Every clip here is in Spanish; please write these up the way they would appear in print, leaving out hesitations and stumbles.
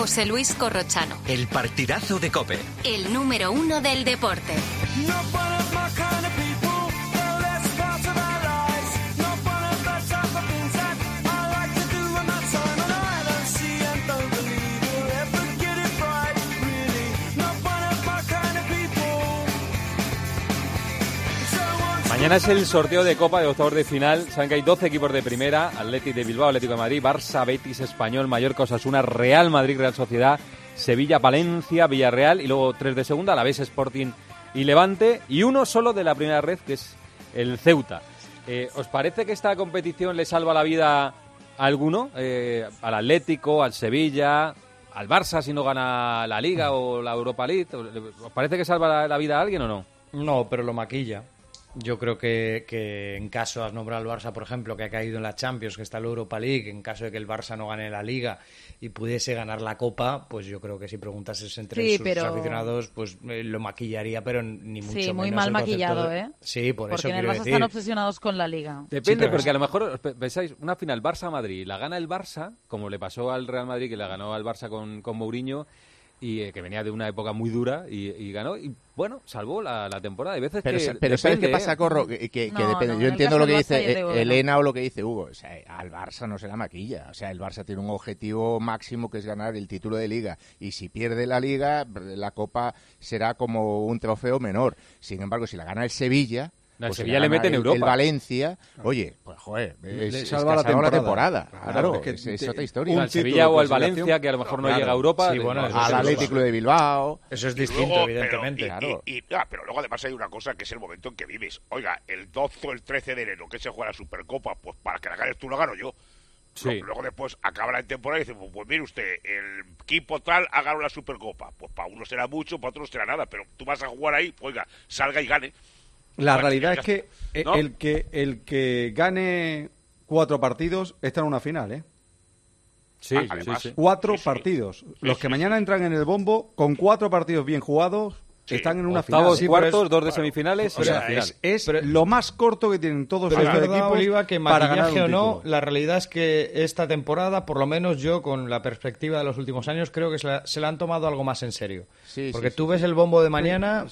José Luis Corrochano. El partidazo de COPE. El número 1 del deporte. Mañana es el sorteo de Copa de octavos de final. Saben que hay 12 equipos de primera: Athletic de Bilbao, Atlético de Madrid, Barça, Betis, Español, Mallorca, Osasuna, Real Madrid, Real Sociedad, Sevilla, Valencia, Villarreal, y luego 3 de segunda, Alavés, Sporting y Levante, y uno solo de la primera red, que es el Ceuta. ¿Os parece que esta competición le salva la vida a alguno? Al Atlético, al Sevilla, al Barça si no gana la Liga o la Europa League. ¿Os parece que salva la vida a alguien o no? No, pero lo maquilla. Yo creo que en caso, has nombrado al Barça, por ejemplo, que ha caído en la Champions, que está en la Europa League, en caso de que el Barça no gane la Liga y pudiese ganar la Copa, pues yo creo que si preguntases entre sus aficionados, pues lo maquillaría, pero ni mucho menos. Sí, muy mal maquillado, ¿eh? Sí, por eso quiero decir. Porque en el Barça están obsesionados con la Liga. Depende, porque a lo mejor pensáis, una final Barça-Madrid, la gana el Barça, como le pasó al Real Madrid, que la ganó al Barça con Mourinho, y que venía de una época muy dura y ganó, y bueno, salvó la temporada. Hay veces pero depende, ¿sabes qué pasa, Corro? Que depende. No, yo entiendo lo que dice Elena no. o lo que dice Hugo. O sea, al Barça no se la maquilla. O sea, el Barça tiene un objetivo máximo, que es ganar el título de Liga, y si pierde la Liga, la Copa será como un trofeo menor. Sin embargo, si la gana el Sevilla, el pues Sevilla le mete en Europa. El Valencia, oye, pues joder, le salva la temporada. Claro, es otra historia. El Sevilla o el Valencia, que a lo mejor no llega a Europa. Sí, bueno, al Atlético de Bilbao. Eso es distinto, luego, evidentemente. Pero luego además hay una cosa que es el momento en que vives. Oiga, el 12 o el 13 de enero que se juega la Supercopa, pues para que la ganes tú, la gano yo. Sí. Luego después acaba la temporada y dice, pues mire usted, el equipo tal ha ganado la Supercopa. Pues para uno será mucho, para otro no será nada, pero tú vas a jugar ahí, oiga, salga y gane. La realidad es que, ¿no? el que gane 4 partidos está en una final, ¿eh? Sí, además, sí. 4 partidos. Los que mañana entran en el bombo, con 4 partidos bien jugados, están en una octavos, final. cuartos, 2 de semifinales. O sea, es lo más corto que tienen todos pero estos es verdad, equipos Oliva, que para ganar maquillaje un o no, título. la realidad es que esta temporada, por lo menos yo, con la perspectiva de los últimos años, creo que se la han tomado algo más en serio. Sí, porque sí, tú ves el bombo de mañana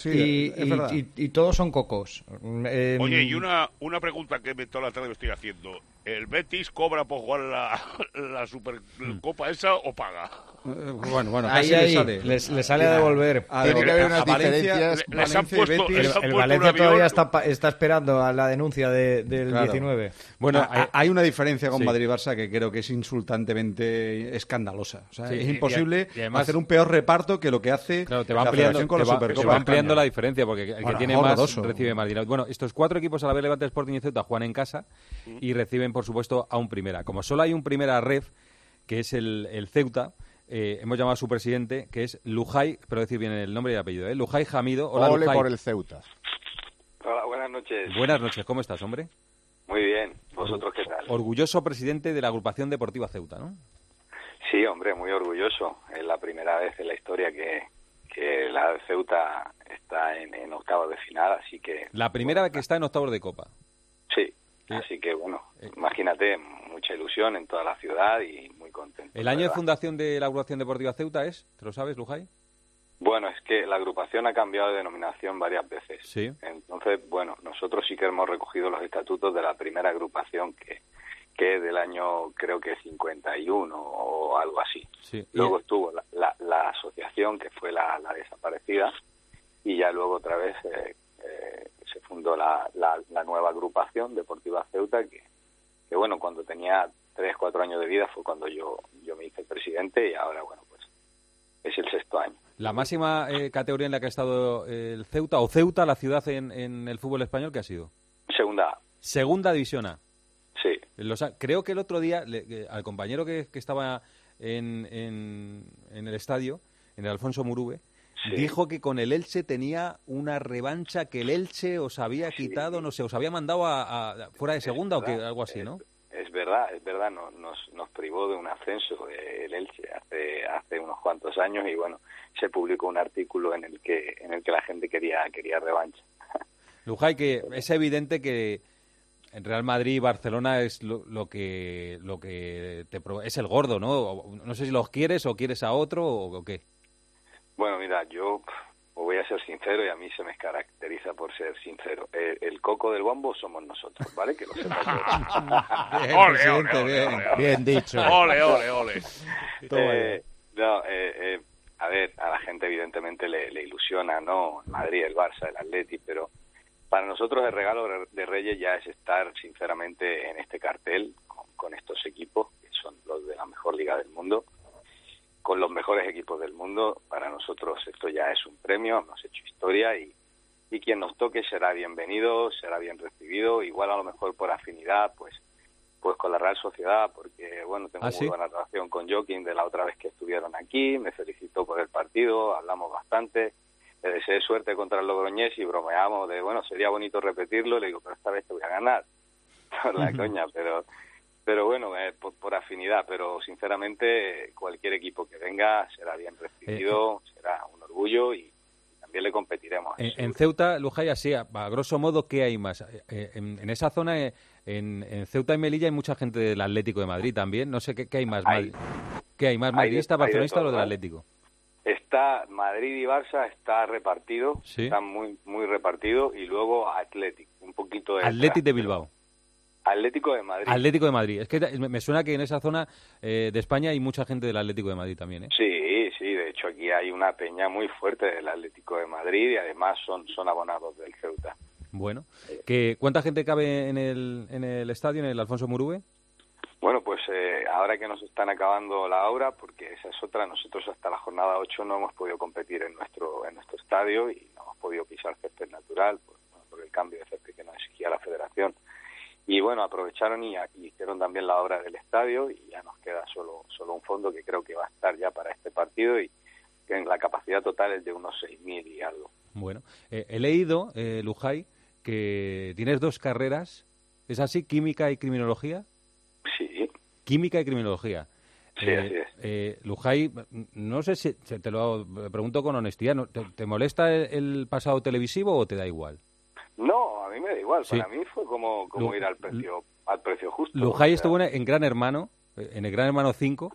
y todos son cocos. Oye, y una pregunta que toda la tarde me estoy haciendo. ¿El Betis cobra por jugar la Supercopa esa o paga? Bueno, ahí le sale a devolver. Tiene que haber unas diferencias. Les han puesto, El Valencia todavía está esperando a la denuncia del 19. Bueno, hay una diferencia con Madrid-Barça que creo que es insultantemente escandalosa. O sea, es imposible y además, hacer un peor reparto que lo que hace te va la Federación con la Supercopa. Se va ampliando la diferencia, porque el que tiene horroroso. más recibe más dinero. Bueno, estos 4 equipos, a la vez Levante, Sporting y Ceuta, juegan en casa y reciben, por supuesto, a un primera. Como solo hay un primera ref, que es el Ceuta, hemos llamado a su presidente, que es Lujay, espero decir bien el nombre y el apellido, Lujay Hamido. Hola, Ole Lujay. por el Ceuta. Hola, buenas noches. Buenas noches, ¿cómo estás, hombre? Muy bien, ¿vosotros qué tal? Orgulloso presidente de la agrupación deportiva Ceuta, ¿no? Sí, hombre, muy orgulloso. Es la primera vez en la historia que la Ceuta está en octavos de final, así que... La primera vez que está en octavos de Copa. Sí, así que bueno, imagínate, mucha ilusión en toda la ciudad y muy contento. ¿El año de fundación de la agrupación deportiva Ceuta es? ¿Te lo sabes, Lujay? Bueno, es que la agrupación ha cambiado de denominación varias veces. Sí. Entonces, bueno, nosotros sí que hemos recogido los estatutos de la primera agrupación que es del año, creo que 51 o algo así. Sí. Luego estuvo la asociación, que fue la desaparecida, y ya luego otra vez se fundó la nueva agrupación deportiva Ceuta, que bueno, cuando tenía 3-4 años de vida fue cuando yo me hice presidente, y ahora, bueno, pues es el 6º año. La máxima categoría en la que ha estado el Ceuta, o Ceuta, la ciudad en el fútbol español, ¿qué ha sido? Segunda A. Segunda división A. Sí. Creo que el otro día, al compañero que estaba en el estadio, en el Alfonso Murube, sí, dijo que con el Elche tenía una revancha que el Elche os había quitado, no sé, os había mandado a fuera de segunda, o que algo así, ¿no? Es verdad, nos privó de un ascenso el Elche hace unos cuantos años, y bueno, se publicó un artículo en el que la gente quería revancha. Lujay, que es evidente que Real Madrid y Barcelona es lo que es el gordo, ¿no? No sé si los quieres o quieres a otro o qué. Bueno, mira, yo voy a ser sincero y a mí se me caracteriza por ser sincero. El coco del bombo somos nosotros, ¿vale? Que lo sepas. Bien, Ole, presidente, ole, bien. ole, ole. Bien dicho. Ole, ole, ole. A ver, a la gente evidentemente le ilusiona, ¿no? El Madrid, el Barça, el Atleti, pero para nosotros el regalo de Reyes ya es estar sinceramente en este cartel con estos equipos, que son los de la mejor liga del mundo, con los mejores equipos del mundo. Para nosotros esto ya es un premio, hemos hecho historia y quien nos toque será bienvenido, será bien recibido, igual a lo mejor por afinidad, pues con la Real Sociedad, porque bueno, tengo muy buena relación con Joaquín de la otra vez que estuvieron aquí, me felicitó por el partido, hablamos bastante, le deseé suerte contra el Logroñés y bromeamos de, bueno, sería bonito repetirlo, le digo, pero esta vez te voy a ganar, por la coña, pero bueno, por afinidad, pero sinceramente cualquier equipo que venga será bien recibido, será un orgullo y también le competiremos. En Ceuta, Lujay, así, a grosso modo, ¿qué hay más? En esa zona, en Ceuta y Melilla hay mucha gente del Atlético de Madrid también, no sé qué hay más. ¿Qué hay más, madridista, barcelonista o lo del Atlético? Está Madrid y Barça, está repartido, ¿sí? Está muy muy repartido, y luego Athletic, un poquito de... Athletic de Bilbao. Atlético de Madrid. Atlético de Madrid. Es que me suena que en esa zona de España hay mucha gente del Atlético de Madrid también, ¿eh? Sí, de hecho aquí hay una peña muy fuerte del Atlético de Madrid y además son abonados del Ceuta. Bueno, ¿cuánta gente cabe en el estadio, en el Alfonso Murube? Bueno, pues ahora que nos están acabando la obra, porque esa es otra, nosotros hasta la jornada 8 no hemos podido competir en nuestro estadio y no hemos podido pisar césped natural por el cambio de césped que nos exigía la Federación. Y bueno, aprovecharon y hicieron también la obra del estadio y ya nos queda solo un fondo que creo que va a estar ya para este partido y que la capacidad total es de unos 6.000 y algo. Bueno, he leído, Lujay, que tienes 2 carreras, ¿es así? ¿Química y criminología? Sí. Química y criminología. Sí, así es. Lujay, no sé si te lo pregunto con honestidad, ¿te molesta el pasado televisivo o te da igual? No, a mí me da igual. Sí. Para mí fue como ir al precio justo. Lujay estuvo en Gran Hermano, en el Gran Hermano 5,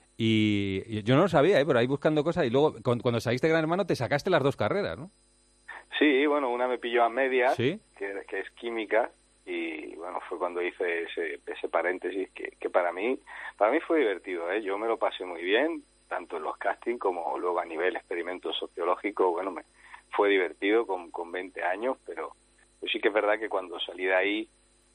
y yo no lo sabía, pero ahí buscando cosas, y luego cuando saliste de Gran Hermano te sacaste las 2 carreras, ¿no? Sí, bueno, una me pilló a medias, ¿sí? que es química, y bueno, fue cuando hice ese paréntesis que para mí fue divertido, ¿eh? Yo me lo pasé muy bien, tanto en los castings como luego a nivel experimento sociológico. Bueno, fue divertido con 20 años, pero sí que es verdad que cuando salí de ahí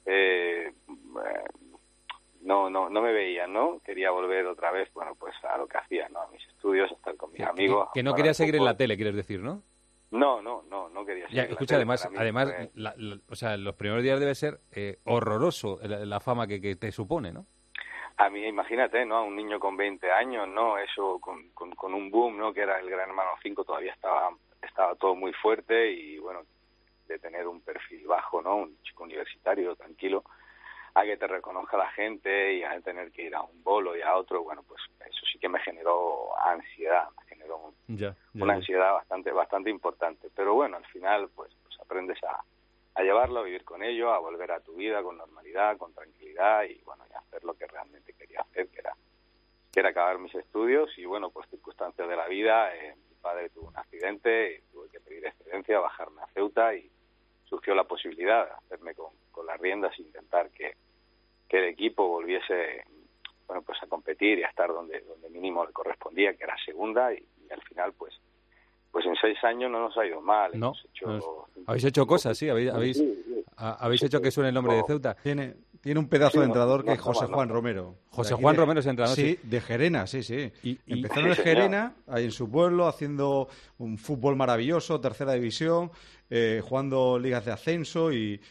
no me veía, ¿no? Quería volver otra vez, bueno, pues a lo que hacía, ¿no? A mis estudios, a estar con mis amigos. Que no quería seguir en la tele, quieres decir, ¿no? No quería seguir en escucha, la tele. además o sea, los primeros días debe ser horroroso la fama que te supone, ¿no? A mí, imagínate, ¿no? A un niño con 20 años, ¿no? Eso con un boom, ¿no? Que era el Gran Hermano 5, todavía estaba todo muy fuerte y, bueno, de tener un perfil bajo, ¿no? Un chico universitario, tranquilo, a que te reconozca la gente y a tener que ir a un bolo y a otro, bueno, pues eso sí que me generó ansiedad, una ansiedad bastante importante. Pero bueno, al final, pues aprendes a llevarlo, a vivir con ello, a volver a tu vida con normalidad, con tranquilidad y, bueno, y hacer lo que realmente quería hacer, que era acabar mis estudios. Y, bueno, pues circunstancias de la vida, mi padre tuvo un accidente y tuve que pedir excedencia, bajarme a Ceuta y surgió la posibilidad de hacerme con las riendas e intentar que el equipo volviese, bueno, pues a competir y a estar donde mínimo le correspondía, que era segunda, y al final pues en 6 años no nos ha ido mal. No, habéis hecho cosas, sí, habéis hecho que suene el nombre de Ceuta. Tiene un pedazo de entrenador que es José Juan Romero. José Juan Romero es entrenador. Sí, de Gerena, sí. Empezaron en Gerena, ahí en su pueblo, haciendo un fútbol maravilloso, tercera división, jugando ligas de ascenso y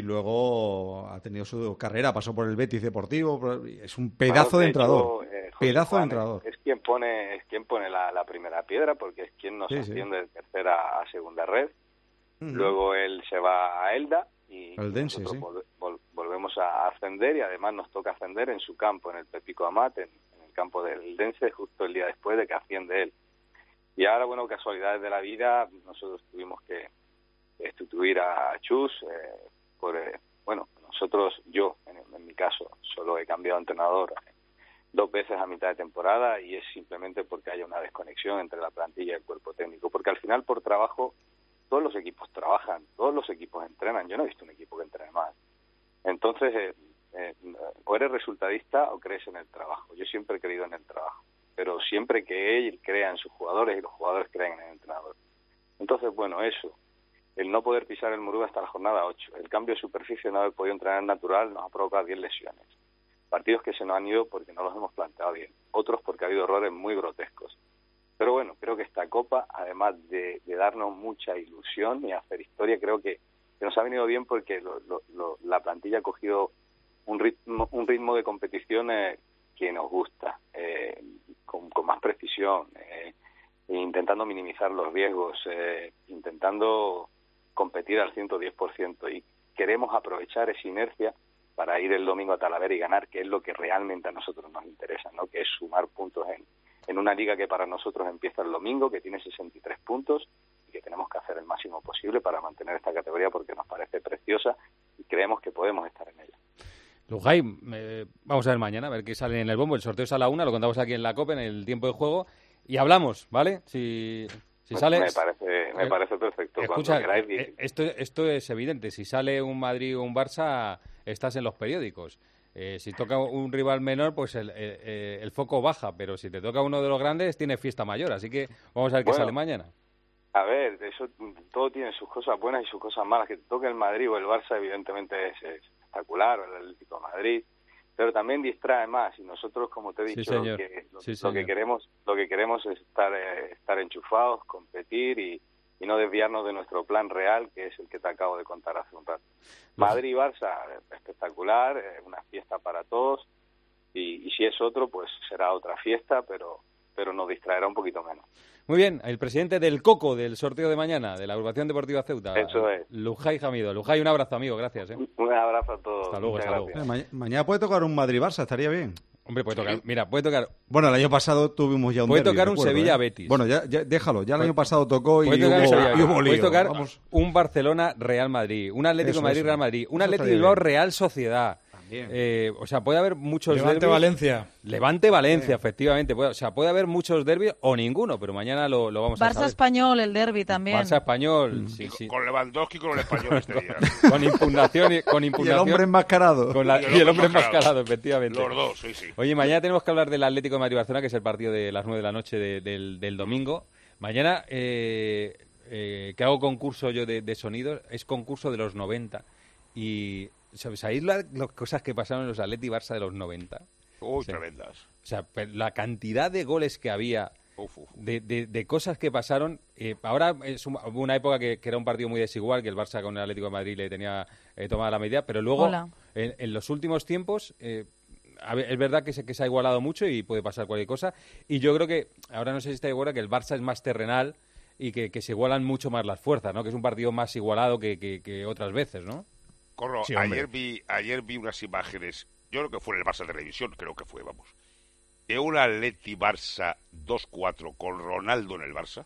luego ha tenido su carrera, pasó por el Betis Deportivo. Es un pedazo de entrenador. Pedazo de entrenador. Es quien pone la primera piedra, porque es quien nos asciende de tercera a segunda red. Luego él se va a Elda y nosotros volvemos a ascender, y además nos toca ascender en su campo, en el Pepico Amat, en el campo del Eldense, justo el día después de que asciende él. Y ahora, bueno, casualidades de la vida, nosotros tuvimos que sustituir a Chus, yo en mi caso, solo he cambiado de entrenador 2 veces a mitad de temporada y es simplemente porque haya una desconexión entre la plantilla y el cuerpo técnico. Porque al final, por trabajo, todos los equipos trabajan, todos los equipos entrenan. Yo no he visto un equipo que entrene más. Entonces, o eres resultadista o crees en el trabajo. Yo siempre he creído en el trabajo, pero siempre que él crea en sus jugadores y los jugadores creen en el entrenador. Entonces, bueno, eso, el no poder pisar el Muruga hasta la jornada 8, el cambio de superficie, no haber podido entrenar natural, nos ha provocado 10 lesiones. Partidos que se nos han ido porque no los hemos planteado bien, otros porque ha habido errores muy grotescos. Pero bueno, creo que esta Copa, además de darnos mucha ilusión y hacer historia, creo que nos ha venido bien porque la plantilla ha cogido un ritmo de competición que nos gusta, con más precisión, intentando minimizar los riesgos, intentando competir al 110%, y queremos aprovechar esa inercia para ir el domingo a Talavera y ganar, que es lo que realmente a nosotros nos interesa, ¿no? Que es sumar puntos en una liga que para nosotros empieza el domingo, que tiene 63 puntos y que tenemos que hacer el máximo posible para mantener esta categoría porque nos parece preciosa y creemos que podemos estar en ella. Lujay, vamos a ver mañana, a ver qué sale en el bombo. El sorteo es a la 1, lo contamos aquí en la COPE, en el tiempo de juego, y hablamos, ¿vale? Si sale... Me parece perfecto. Escucha, cuando queráis. Esto es evidente. Si sale un Madrid o un Barça, estás en los periódicos. Si toca un rival menor, pues el foco baja, pero si te toca uno de los grandes, tiene fiesta mayor. Así que vamos a ver qué sale mañana. A ver, eso todo tiene sus cosas buenas y sus cosas malas. Que te toque el Madrid o el Barça, evidentemente es espectacular, o el Atlético de Madrid, pero también distrae más. Y nosotros, como te he dicho, lo que queremos es estar enchufados, competir y no desviarnos de nuestro plan real, que es el que te acabo de contar hace un rato. Madrid y Barça, espectacular, una fiesta para todos, y si es otro, pues será otra fiesta, pero nos distraerá un poquito menos. Muy bien, el presidente del COCO, del sorteo de mañana, de la Agrupación Deportiva Ceuta. Eso es. Lujay Jamido. Lujay, un abrazo, amigo, gracias. Un abrazo a todos. Hasta luego, hasta luego. Mañana puede tocar un Madrid-Barça, estaría bien. Hombre, puede tocar. Bueno, el año pasado tuvimos ya un puede derbi, tocar un recuerdo, Sevilla-Betis. Bueno, ya déjalo. Ya el año pasado tocó y hubo puede lío. tocar un Barcelona-Real Madrid, un Atlético Madrid-Real Madrid, un Atlético Bilbao-Real Sociedad. O sea, puede haber muchos Levante-Valencia. Levante-Valencia, efectivamente. Puede haber muchos derbis o ninguno, pero mañana lo vamos a saber. Barça-Español, el derbi también. Barça-Español, sí. Con Lewandowski y con el Español este día. Con impugnación. Y el hombre enmascarado. Y el hombre enmascarado, efectivamente. Los dos, sí. Oye, mañana tenemos que hablar del Atlético de Madrid-Barcelona, que es el partido de las 9 de la noche del domingo. Mañana, que hago concurso yo de sonidos, es concurso de los 90. Y... ¿sabéis las cosas que pasaron en los Atleti y Barça de los 90? Tremendas. O sea, la cantidad de goles que había, de cosas que pasaron. Ahora hubo una época que era un partido muy desigual, que el Barça con el Atlético de Madrid le tenía tomada la medida, pero luego, en los últimos tiempos, es verdad que se ha igualado mucho y puede pasar cualquier cosa. Y yo creo que, ahora no sé si está de acuerdo, que el Barça es más terrenal y que se igualan mucho más las fuerzas, ¿no? Que es un partido más igualado que otras veces, ¿no? Corro, sí, ayer vi unas imágenes, yo creo que fue en el Barça Televisión, de un Atleti Barça 2-4 con Ronaldo en el Barça.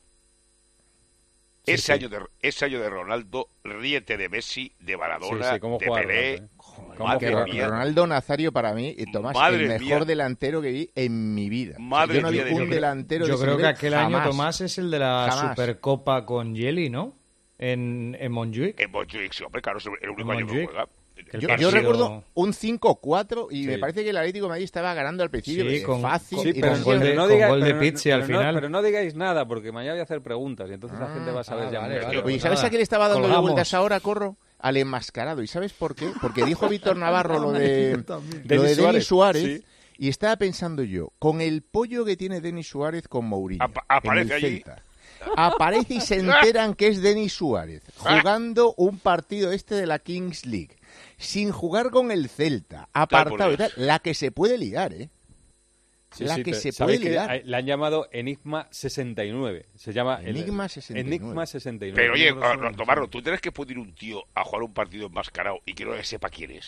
Ese año de Ronaldo, ríete de Messi, de Maradona, de Pelé. Ronaldo Nazario para mí, Tomás, el mejor delantero que vi en mi vida. Yo no vi un delantero. Yo creo que aquel año, Tomás, es el de la Supercopa con Yeli, ¿no? En Montjuic. En Montjuic, sí, hombre, claro, es el único año que juega. Yo recuerdo un 5-4 y me parece que el Atlético de Madrid estaba ganando al principio, fácil. Pero con gol de Pizzi al final. Pero no digáis nada, porque mañana voy a hacer preguntas y entonces la gente va a saber ya. Vale. Oye, ¿sabes a qué le estaba dando yo vueltas ahora, Corro? Al enmascarado. ¿Y sabes por qué? Porque dijo Víctor Navarro lo de Denis Suárez. Sí. Y estaba pensando yo, con el pollo que tiene Denis Suárez con Mourinho aparece en el allí. Celta. Aparece y se enteran que es Denis Suárez jugando un partido de la Kings League sin jugar con el Celta, apartado y tal, la que se puede liar, la que se ¿sabéis puede liar. que la han llamado Enigma 69? Se llama Enigma 69. Enigma 69. Pero oye, Tomarro, ¿tú tienes que poner un tío a jugar un partido enmascarado y que no sepa quién es?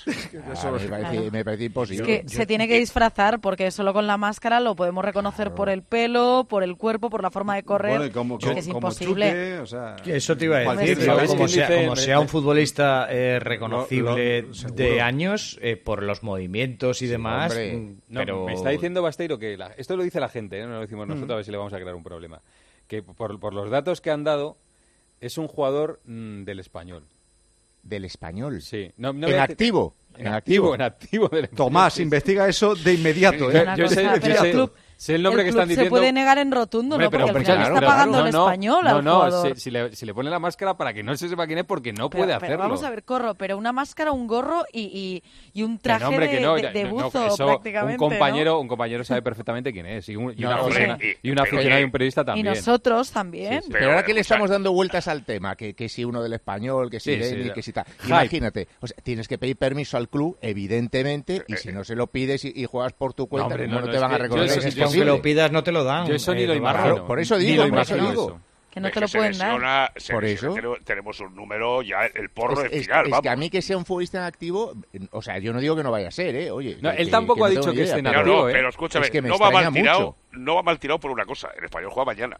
Me parece imposible. Es que se tiene que disfrazar porque solo con la máscara lo podemos reconocer por el pelo, por el cuerpo, por la forma de correr. Bueno, y como, que es como imposible. chute, o sea, Eso te iba a decir. ¿Sabéis Como quién dice? sea un futbolista reconocible seguro. de años por los movimientos y demás. hombre. No, pero me está diciendo Basteiro que esto lo dice la gente, no lo decimos nosotros, a ver si le vamos a crear un problema. Que por los datos que han dado, es un jugador del Español. Del Español. Sí. En activo. En activo del Español. Tomás, Sí. investiga eso de inmediato. ¿eh? Una Yo sé- cosa, yo pero sé- el club, sé el nombre que club están diciendo. se puede negar en rotundo, Hombre, ¿no? Porque pero al final claro, está claro. pagando el español al jugador. Si le pone la máscara para que no se sepa quién es, porque no Pero- puede pero hacerlo. vamos a ver, Corro, pero una máscara, un gorro y un traje Que no, hombre, que no, de no, buzo eso, prácticamente, un compañero sabe perfectamente quién es. Y un No, aficionado, hombre, y un pero aficionado y que- un periodista ¿no? Y también. nosotros también. Sí, sí. Pero ahora que le escucha, estamos dando vueltas al tema, que si uno del Español, que si Sí, Deni, sí, que si tal. hype. Imagínate, o sea, tienes que pedir permiso al club, evidentemente, y si no se lo pides y juegas por tu cuenta, hombre, ¿cómo no, no te es van a que reconocer? yo Es eso- Es que aunque imposible. lo pidas no te lo dan. Yo eso ni lo Navarro. imagino. Claro, por eso Ni digo, lo por eso imagino digo. eso. Que no es te lo se pueden dar. lesiona, Por eso. tenemos un número ya, el porro Es, del final, es vamos. que a mí que sea un futbolista en activo, o sea, yo no digo que no vaya a ser, Oye, No, que- él tampoco ha no dicho tengo que ni esté en idea, Pero activo, no, ¿eh? pero escúchame, Es que me no va extraña mal tirado, mucho. no va mal tirado por una cosa. El Español juega mañana.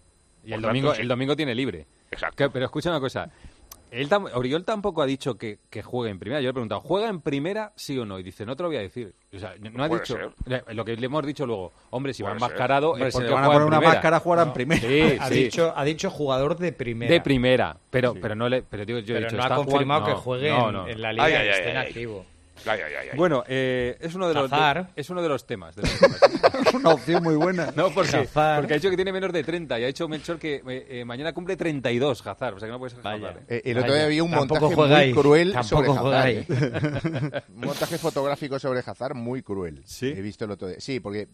Y el Por domingo, tanto, sí. el domingo tiene libre. Exacto. Pero escucha una cosa. Oriol tampoco ha dicho que juegue en primera. Yo le he preguntado, ¿juega en primera sí o no? Y dice, no te lo voy a decir. O sea, no ha Puede dicho. ser. Lo que le hemos dicho luego, hombre, si va Puede ser. enmascarado Hombre, es si porque le van a juega poner en una primera. máscara, jugará en primera. Sí, Ha dicho jugador de primera. de primera. Pero no le. Pero digo, yo he Pero dicho, no ha está confirmado jugando- que juegue no. en la liga Ay, y ay, esté ay, en ay. activo. Ay, ay, ay, ay. Bueno, es uno de los Hazard. es uno de los temas. Una opción muy buena. No, porque Hazard. ha dicho que tiene menos de 30 y ha dicho Melchor que mañana cumple 32 Hazard, o sea que no puede ser Vaya. Hazard, ¿eh? El otro día había un Tampoco montaje juega muy ahí. cruel Tampoco sobre juega Hazard. ahí. Un montaje fotográfico sobre Hazard muy cruel. ¿Sí? He visto el otro día. Sí, porque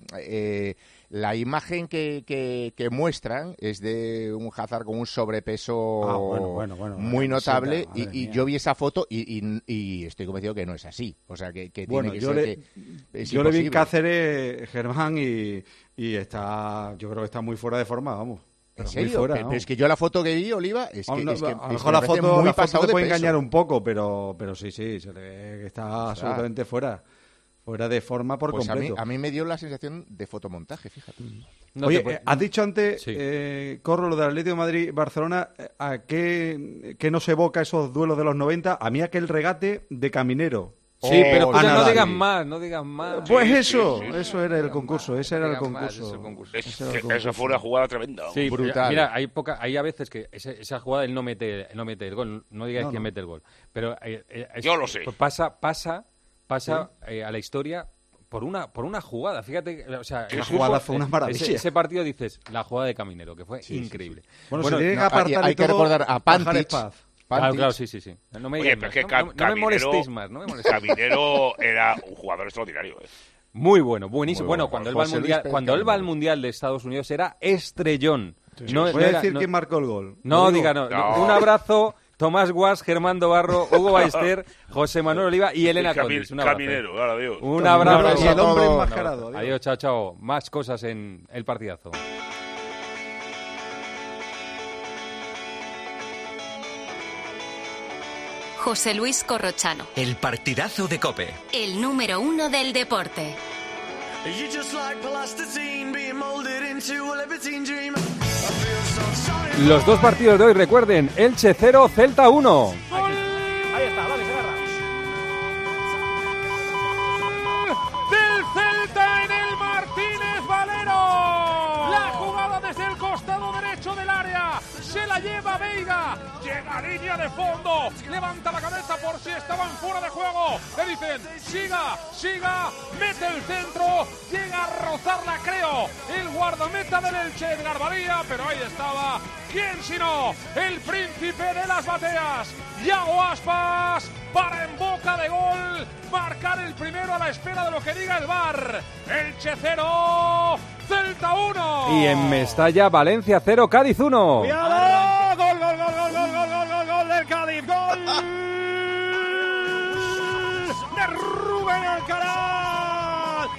la imagen que muestran es de un Hazard con un sobrepeso bueno, muy notable madre y mía. yo vi esa foto y estoy convencido que no es así. O sea, que Bueno, tiene que yo ser le, que es yo le vi en imposible. Cáceres, Germán, y está, yo creo que está muy fuera de forma, vamos. ¿En Pero muy serio? fuera, pero vamos. es que yo la foto que vi, Oliva, es que, A lo es que mejor me la parece foto, muy la foto pasado te de puede peso. engañar un poco, pero sí, se le ve que está absolutamente fuera de forma por Pues completo. a mí me dio la sensación de fotomontaje, fíjate. No Oye, te puede- has dicho antes, Sí. Corro, lo del Atlético de Madrid-Barcelona, ¿a qué nos evoca esos duelos de los 90? A mí aquel regate de Caminero. Sí, pero escucha, Nadal. no digas más. Pues Sí, eso, sí, sí. eso era el concurso, ese era el Digas más, concurso. ese es el concurso. Es Ese era el que concurso. eso fue una jugada tremenda. vamos. Sí, Brutal. Mira, hay a veces que esa jugada él no mete el gol, no digáis No, quién no. mete el gol, pero Yo lo sé. pues pasa a la historia por una jugada. Fíjate, o sea, La jugada fue una maravilla. Ese partido dices la jugada de Caminero, que fue increíble. Bueno, se tiene que no, apartar hay y que todo, recordar a bajar Pantic. en paz. Claro, sí. No me Oye, digáis pero más, es que no me Caminero, molestéis más, no me molestéis. Caminero era un jugador extraordinario. Muy bueno, buenísimo. Muy Bueno, bueno. cuando él va al José Luis mundial, Pérez cuando él va al Caminero. mundial de Estados Unidos era estrellón. No, Voy a era- decir no- quién marcó el gol. No, ¿Lo digo? diga no. No. Un abrazo, Tomás Guas, Germán Dobarro, Hugo Ballester, José Manuel Oliva y Elena Condis. Un abrazo. Caminero, ahora adiós. Un abrazo. Y el hombre todo. enmascarado. adiós. Adiós, chao, chao. Más cosas en el partidazo. José Luis Corrochano, El partidazo de COPE. el número 1 del deporte. Los dos partidos de hoy, recuerden, Elche 0, Celta 1. Del Celta en el Martínez Valero. La jugada desde el costado derecho del área. Se la lleva Veiga. Llega a línea de fondo. Levanta la cabeza por si estaban fuera de juego. Le dicen, siga. Mete el centro. Llega a rozarla, creo. El guardameta del Elche, Edgar Badía. Pero ahí estaba. ¿Quién sino? El príncipe de las bateas. Iago Aspas. Para en boca de gol. Marcar el primero a la espera de lo que diga el VAR. Elche 0. Celta 1. Y en Mestalla, Valencia 0, Cádiz 1. ¡Cuidado! ¡Gol del Cádiz! ¡Gol! ¡De Rubén Alcaraz!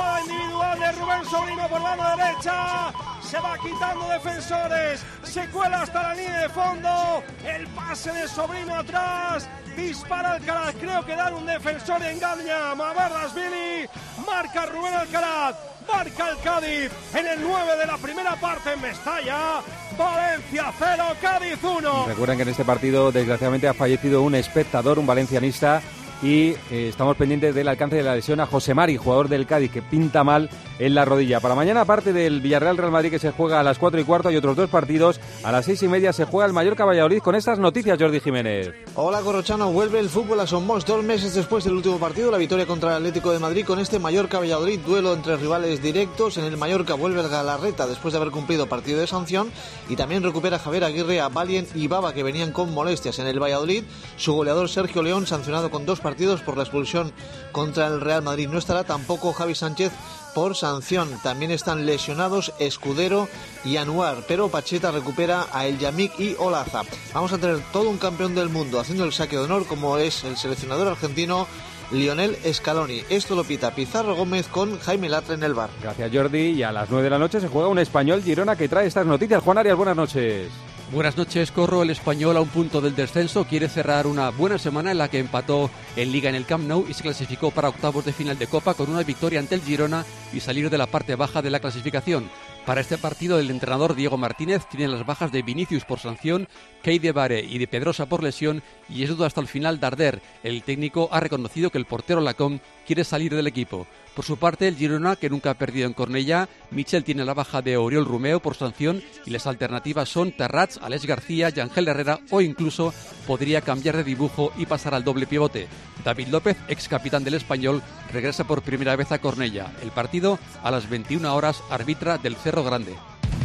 jugada individual de Rubén Sobrino por banda derecha. Se va quitando defensores. Se cuela hasta la línea de fondo. El pase de Sobrino atrás. Dispara Alcaraz. Creo que dan un defensor y engaña. Mamardashvili. Marca Rubén Alcaraz. Marca el Cádiz en el 9 de la primera parte en Mestalla. Valencia 0, Cádiz 1. Recuerden que en este partido, desgraciadamente, ha fallecido un espectador, un valencianista. Y estamos pendientes del alcance de la lesión a José Mari, jugador del Cádiz, que pinta mal en la rodilla. Para mañana, aparte del Villarreal-Real Madrid, que se juega a las 4:15, hay otros 2 partidos. A las 6:30 se juega el Mallorca-Valladolid. Con estas noticias, Jordi Jiménez. Hola, Corrochano. Vuelve el fútbol a Somos 2 meses después del último partido, la victoria contra el Atlético de Madrid. Con este Mallorca-Valladolid, duelo entre rivales directos. En el Mallorca vuelve el Galarreta después de haber cumplido partido de sanción. Y también recupera Javier Aguirre a Valien y Baba, que venían con molestias. En el Valladolid, su goleador Sergio León, sancionado con 2 partidos por la expulsión contra el Real Madrid. No estará tampoco Javi Sánchez por sanción. También están lesionados Escudero y Anuar, pero Pacheta recupera a El Yamik y Olaza. Vamos a tener todo un campeón del mundo haciendo el saque de honor, como es el seleccionador argentino Lionel Scaloni. Esto lo pita Pizarro Gómez con Jaime Latre en el bar. Gracias, Jordi. Y a las 9 de la noche se juega un Español Girona que trae estas noticias. Juan Arias, buenas noches. Buenas noches, Corro. El Español, a un punto del descenso, quiere cerrar una buena semana en la que empató en Liga en el Camp Nou y se clasificó para octavos de final de Copa con una victoria ante el Girona y salir de la parte baja de la clasificación. Para este partido, el entrenador Diego Martínez tiene las bajas de Vinicius por sanción, Keide Bare y de Pedrosa por lesión, y es duda hasta el final Darder. El técnico ha reconocido que el portero Lacón quiere salir del equipo. Por su parte, el Girona, que nunca ha perdido en Cornellá, Michel tiene la baja de Oriol Romeo por sanción y las alternativas son Terrats, Alex García, Yangel Herrera o incluso podría cambiar de dibujo y pasar al doble pivote. David López, ex capitán del Español, regresa por primera vez a Cornellá. El partido a las 21 horas arbitra del Cerro Grande.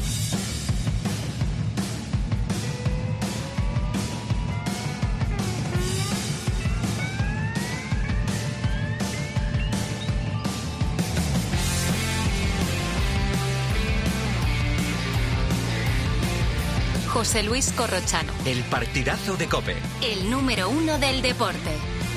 José Luis Corrochano. El partidazo de COPE. El número 1 del deporte.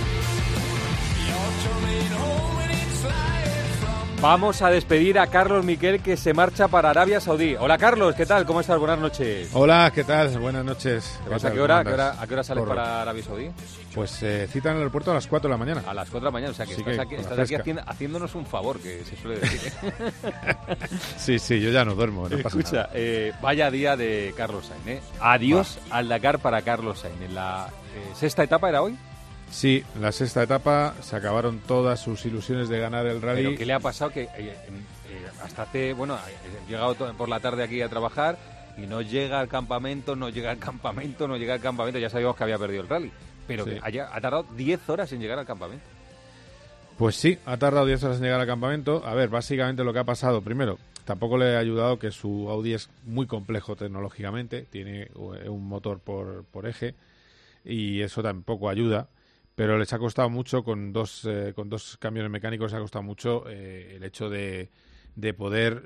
Vamos a despedir a Carlos Miquel, que se marcha para Arabia Saudí. Hola, Carlos, ¿qué tal? ¿Cómo estás? Buenas noches. Hola, ¿qué tal? Buenas noches. ¿A qué hora sales para Arabia Saudí? Pues cita en el aeropuerto a las 4 de la mañana. A las 4 de la mañana, o sea que estás aquí haciéndonos un favor, que se suele decir. Sí, yo ya no duermo, no pasa Escucha, nada. Vaya día de Carlos Sainz, ¿eh? Adiós al Dakar para Carlos Sainz. ¿En la sexta etapa era hoy? Sí, la sexta etapa, se acabaron todas sus ilusiones de ganar el rally. ¿Pero qué le ha pasado? Que hasta hace, he llegado por la tarde aquí a trabajar y no llega al campamento, ya sabíamos que había perdido el rally, pero sí, que ha tardado 10 horas en llegar al campamento. Pues sí, ha tardado 10 horas en llegar al campamento. A ver, básicamente lo que ha pasado, primero, tampoco le ha ayudado que su Audi es muy complejo tecnológicamente, tiene un motor por eje y eso tampoco ayuda. Pero les ha costado mucho, con dos camiones mecánicos, les ha costado mucho el hecho de poder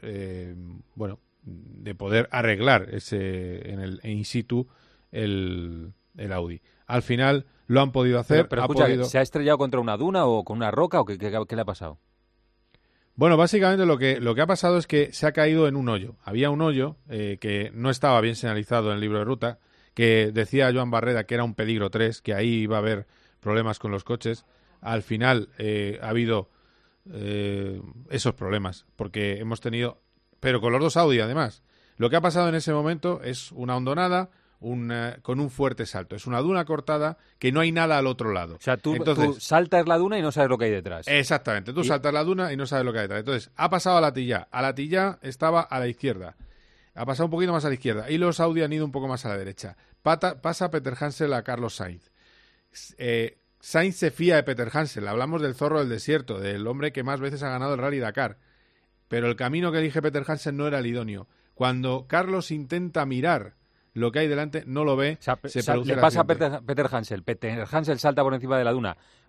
de poder arreglar in situ el Audi. Al final lo han podido hacer. Pero escucha, ¿se ha estrellado contra una duna o con una roca o qué le ha pasado? Bueno, básicamente lo que ha pasado es que se ha caído en un hoyo. Había un hoyo que no estaba bien señalizado en el libro de ruta, que decía Joan Barreda que era un peligro 3, que ahí iba a haber problemas con los coches. Al final ha habido esos problemas, porque hemos tenido, pero con los dos Audi además. Lo que ha pasado en ese momento es una hondonada con un fuerte salto. Es una duna cortada que no hay nada al otro lado. O sea, tú saltas la duna y no sabes lo que hay detrás. Exactamente, tú saltas la duna y no sabes lo que hay detrás. Entonces, ha pasado a la Tillá. A la Tillá estaba a la izquierda. Ha pasado un poquito más a la izquierda. Y los Audi han ido un poco más a la derecha. Pasa Peter Hansel a Carlos Sainz. Sainz se fía de Peter Hansel. Hablamos del zorro del desierto, del hombre que más veces ha ganado el Rally Dakar. Pero el camino que elige Peter Hansel no era el idóneo. Cuando Carlos intenta mirar lo que hay delante, no lo ve. Le pasa a Peter Hansel. Peter Hansel salta por encima de la duna.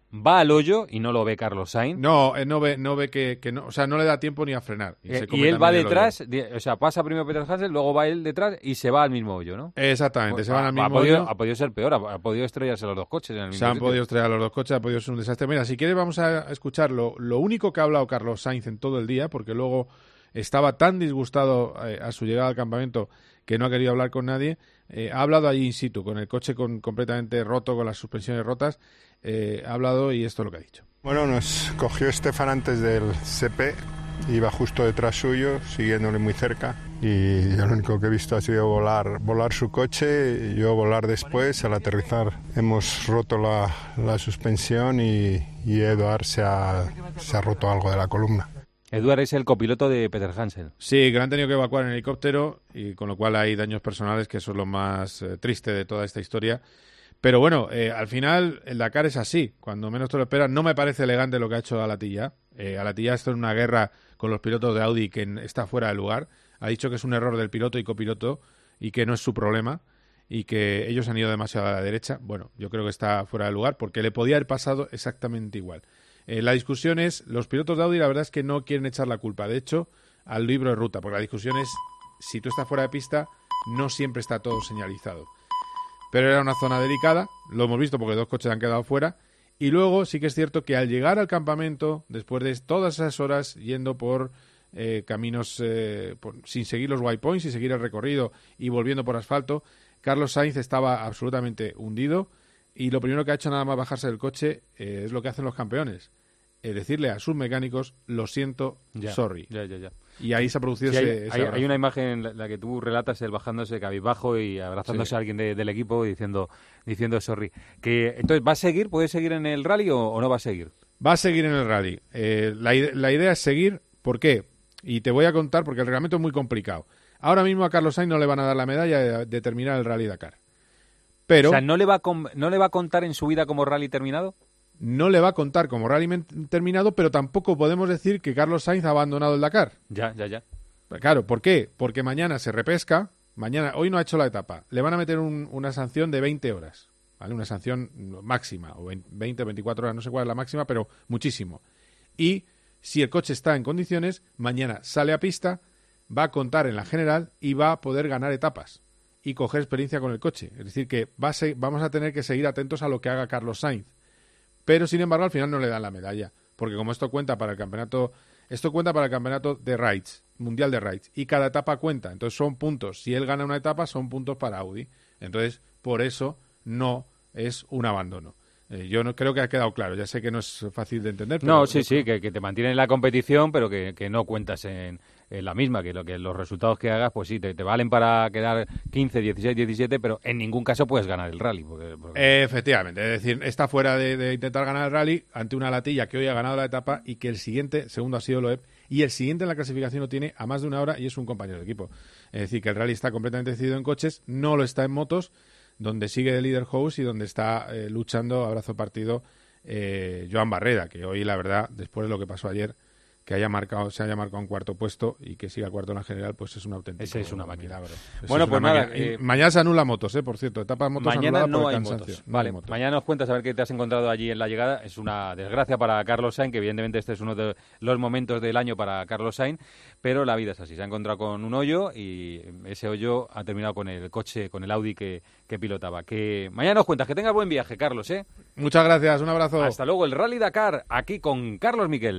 va al hoyo y no lo ve Carlos Sainz. No ve que no, o sea, no le da tiempo ni a frenar. Y él va detrás, o sea, pasa primero Peter Hansel, luego va él detrás y se va al mismo hoyo, ¿no? Exactamente, Pues se van al mismo hoyo. Ha podido ser peor, ha podido estrellarse los dos coches en el mismo Se han sitio. podido estrellar los dos coches, ha podido ser un desastre. Mira, si quieres vamos a escuchar lo único que ha hablado Carlos Sainz en todo el día, porque luego estaba tan disgustado a su llegada al campamento que no ha querido hablar con nadie. Ha hablado allí in situ, con el coche completamente roto, con las suspensiones rotas. Ha hablado y esto es lo que ha dicho. Bueno, nos cogió Stefan antes del CP, iba justo detrás suyo, siguiéndole muy cerca, y yo lo único que he visto ha sido volar su coche, y yo volar después. Al aterrizar hemos roto la suspensión y Eduard se ha roto algo de la columna. Eduard es el copiloto de Peter Hansel. Sí, que lo han tenido que evacuar en helicóptero, y con lo cual hay daños personales, que eso es lo más triste de toda esta historia. Pero bueno, al final el Dakar es así, cuando menos te lo esperas. No me parece elegante lo que ha hecho Alatilla. Alatilla está en una guerra con los pilotos de Audi que está fuera de lugar. Ha dicho que es un error del piloto y copiloto y que no es su problema y que ellos han ido demasiado a la derecha. Bueno, yo creo que está fuera de lugar porque le podía haber pasado exactamente igual. La discusión es, los pilotos de Audi la verdad es que no quieren echar la culpa, de hecho, al libro de ruta, porque la discusión es, si tú estás fuera de pista, no siempre está todo señalizado. Pero era una zona delicada, lo hemos visto porque dos coches han quedado fuera, y luego sí que es cierto que al llegar al campamento, después de todas esas horas yendo por caminos sin seguir los waypoints, sin seguir el recorrido y volviendo por asfalto, Carlos Sainz estaba absolutamente hundido, y lo primero que ha hecho nada más bajarse del coche es lo que hacen los campeones, decirle a sus mecánicos, lo siento, sorry. Ya. Y ahí se ha producido Sí, ese hay una imagen en la que tú relatas él bajándose cabizbajo y abrazándose a alguien del equipo y diciendo sorry. Entonces, ¿va a seguir? ¿Puede seguir en el rally o no va a seguir? Va a seguir en el rally. La idea es seguir. ¿Por qué? Y te voy a contar porque el reglamento es muy complicado. Ahora mismo a Carlos Sainz no le van a dar la medalla de terminar el Rally Dakar. Pero, o sea, ¿no le va a contar en su vida como rally terminado? No le va a contar como rally terminado, pero tampoco podemos decir que Carlos Sainz ha abandonado el Dakar. Ya. Claro, ¿por qué? Porque mañana se repesca, hoy no ha hecho la etapa, le van a meter una sanción de 20 horas, ¿vale? Una sanción máxima, o 20 o 24 horas, no sé cuál es la máxima, pero muchísimo. Y si el coche está en condiciones, mañana sale a pista, va a contar en la general y va a poder ganar etapas y coger experiencia con el coche. Es decir, que vamos a tener que seguir atentos a lo que haga Carlos Sainz. Pero, sin embargo, al final no le dan la medalla, porque como esto cuenta para el campeonato de Raids, mundial de Raids, y cada etapa cuenta, entonces son puntos. Si él gana una etapa, son puntos para Audi. Entonces, por eso no es un abandono. Yo no creo que ha quedado claro. Ya sé que no es fácil de entender. Pero no, sí, que te mantienen en la competición, pero que no cuentas en la misma, que los resultados que hagas, pues sí, te valen para quedar 15, 16, 17, pero en ningún caso puedes ganar el rally. Porque... Efectivamente, es decir, está fuera de intentar ganar el rally ante una Alatilla que hoy ha ganado la etapa y que el siguiente, segundo ha sido Loeb, y el siguiente en la clasificación lo tiene a más de una hora y es un compañero de equipo. Es decir, que el rally está completamente decidido en coches, no lo está en motos, donde sigue de líder House y donde está luchando abrazo partido Joan Barreda, que hoy, la verdad, después de lo que pasó ayer, que se haya marcado un cuarto puesto y que siga cuarto en la general, pues es un auténtico Ese es una máquina. milagro. Bueno, pues nada. Mañana se anula motos, por cierto. Etapa de motos mañana anulada no por hay cansancio. motos. Vale, mañana nos cuentas a ver qué te has encontrado allí en la llegada. Es una desgracia para Carlos Sainz, que evidentemente este es uno de los momentos del año para Carlos Sainz, pero la vida es así. Se ha encontrado con un hoyo y ese hoyo ha terminado con el coche, con el Audi que pilotaba. Que mañana nos cuentas. Que tengas buen viaje, Carlos, ¿eh? Muchas gracias. Un abrazo. Hasta luego. El Rally Dakar, aquí con Carlos Miquel.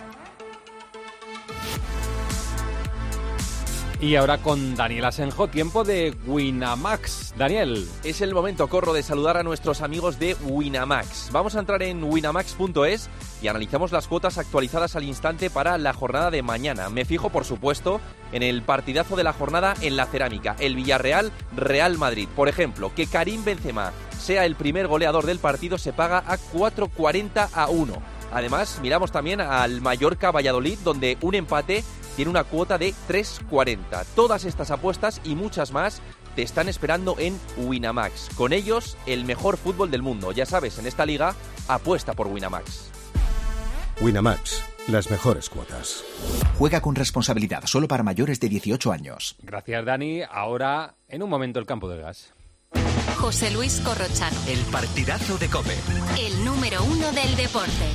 Y ahora con Daniel Asenjo, tiempo de Winamax. Daniel. Es el momento, Corro, de saludar a nuestros amigos de Winamax. Vamos a entrar en winamax.es y analizamos las cuotas actualizadas al instante para la jornada de mañana. Me fijo, por supuesto, en el partidazo de la jornada en la cerámica, el Villarreal-Real Madrid. Por ejemplo, que Karim Benzema sea el primer goleador del partido se paga a 4,40-1. Además, miramos también al Mallorca-Valladolid, donde un empate tiene una cuota de 3,40. Todas estas apuestas y muchas más te están esperando en Winamax. Con ellos, el mejor fútbol del mundo. Ya sabes, en esta liga, apuesta por Winamax. Winamax, las mejores cuotas. Juega con responsabilidad, solo para mayores de 18 años. Gracias, Dani. Ahora, en un momento, el campo del gas. José Luis Corrochano. El partidazo de COPE. El número 1 del deporte.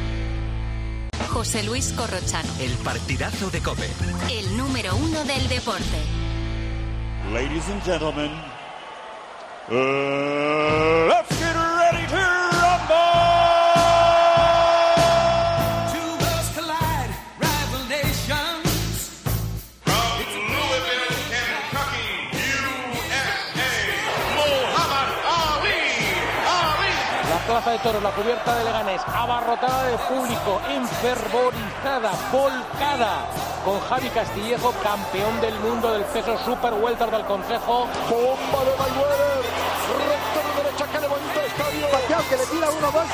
José Luis Corrochano. El partidazo de COPE. El número 1 del deporte. Ladies and gentlemen, let's get ready to rumble! Two worlds collide, rival nations. From Louisville, Kentucky, USA, Muhammad Ali. La plaza de toros, la cubierta de Leganés, abarrotada de público, enfervorizada, volcada, con Javi Castillejo, campeón del mundo del peso super welter del Consejo. Bomba de Mayweather, recta de derecha que levanta el estadio. Pacquiao que le tira 1-2.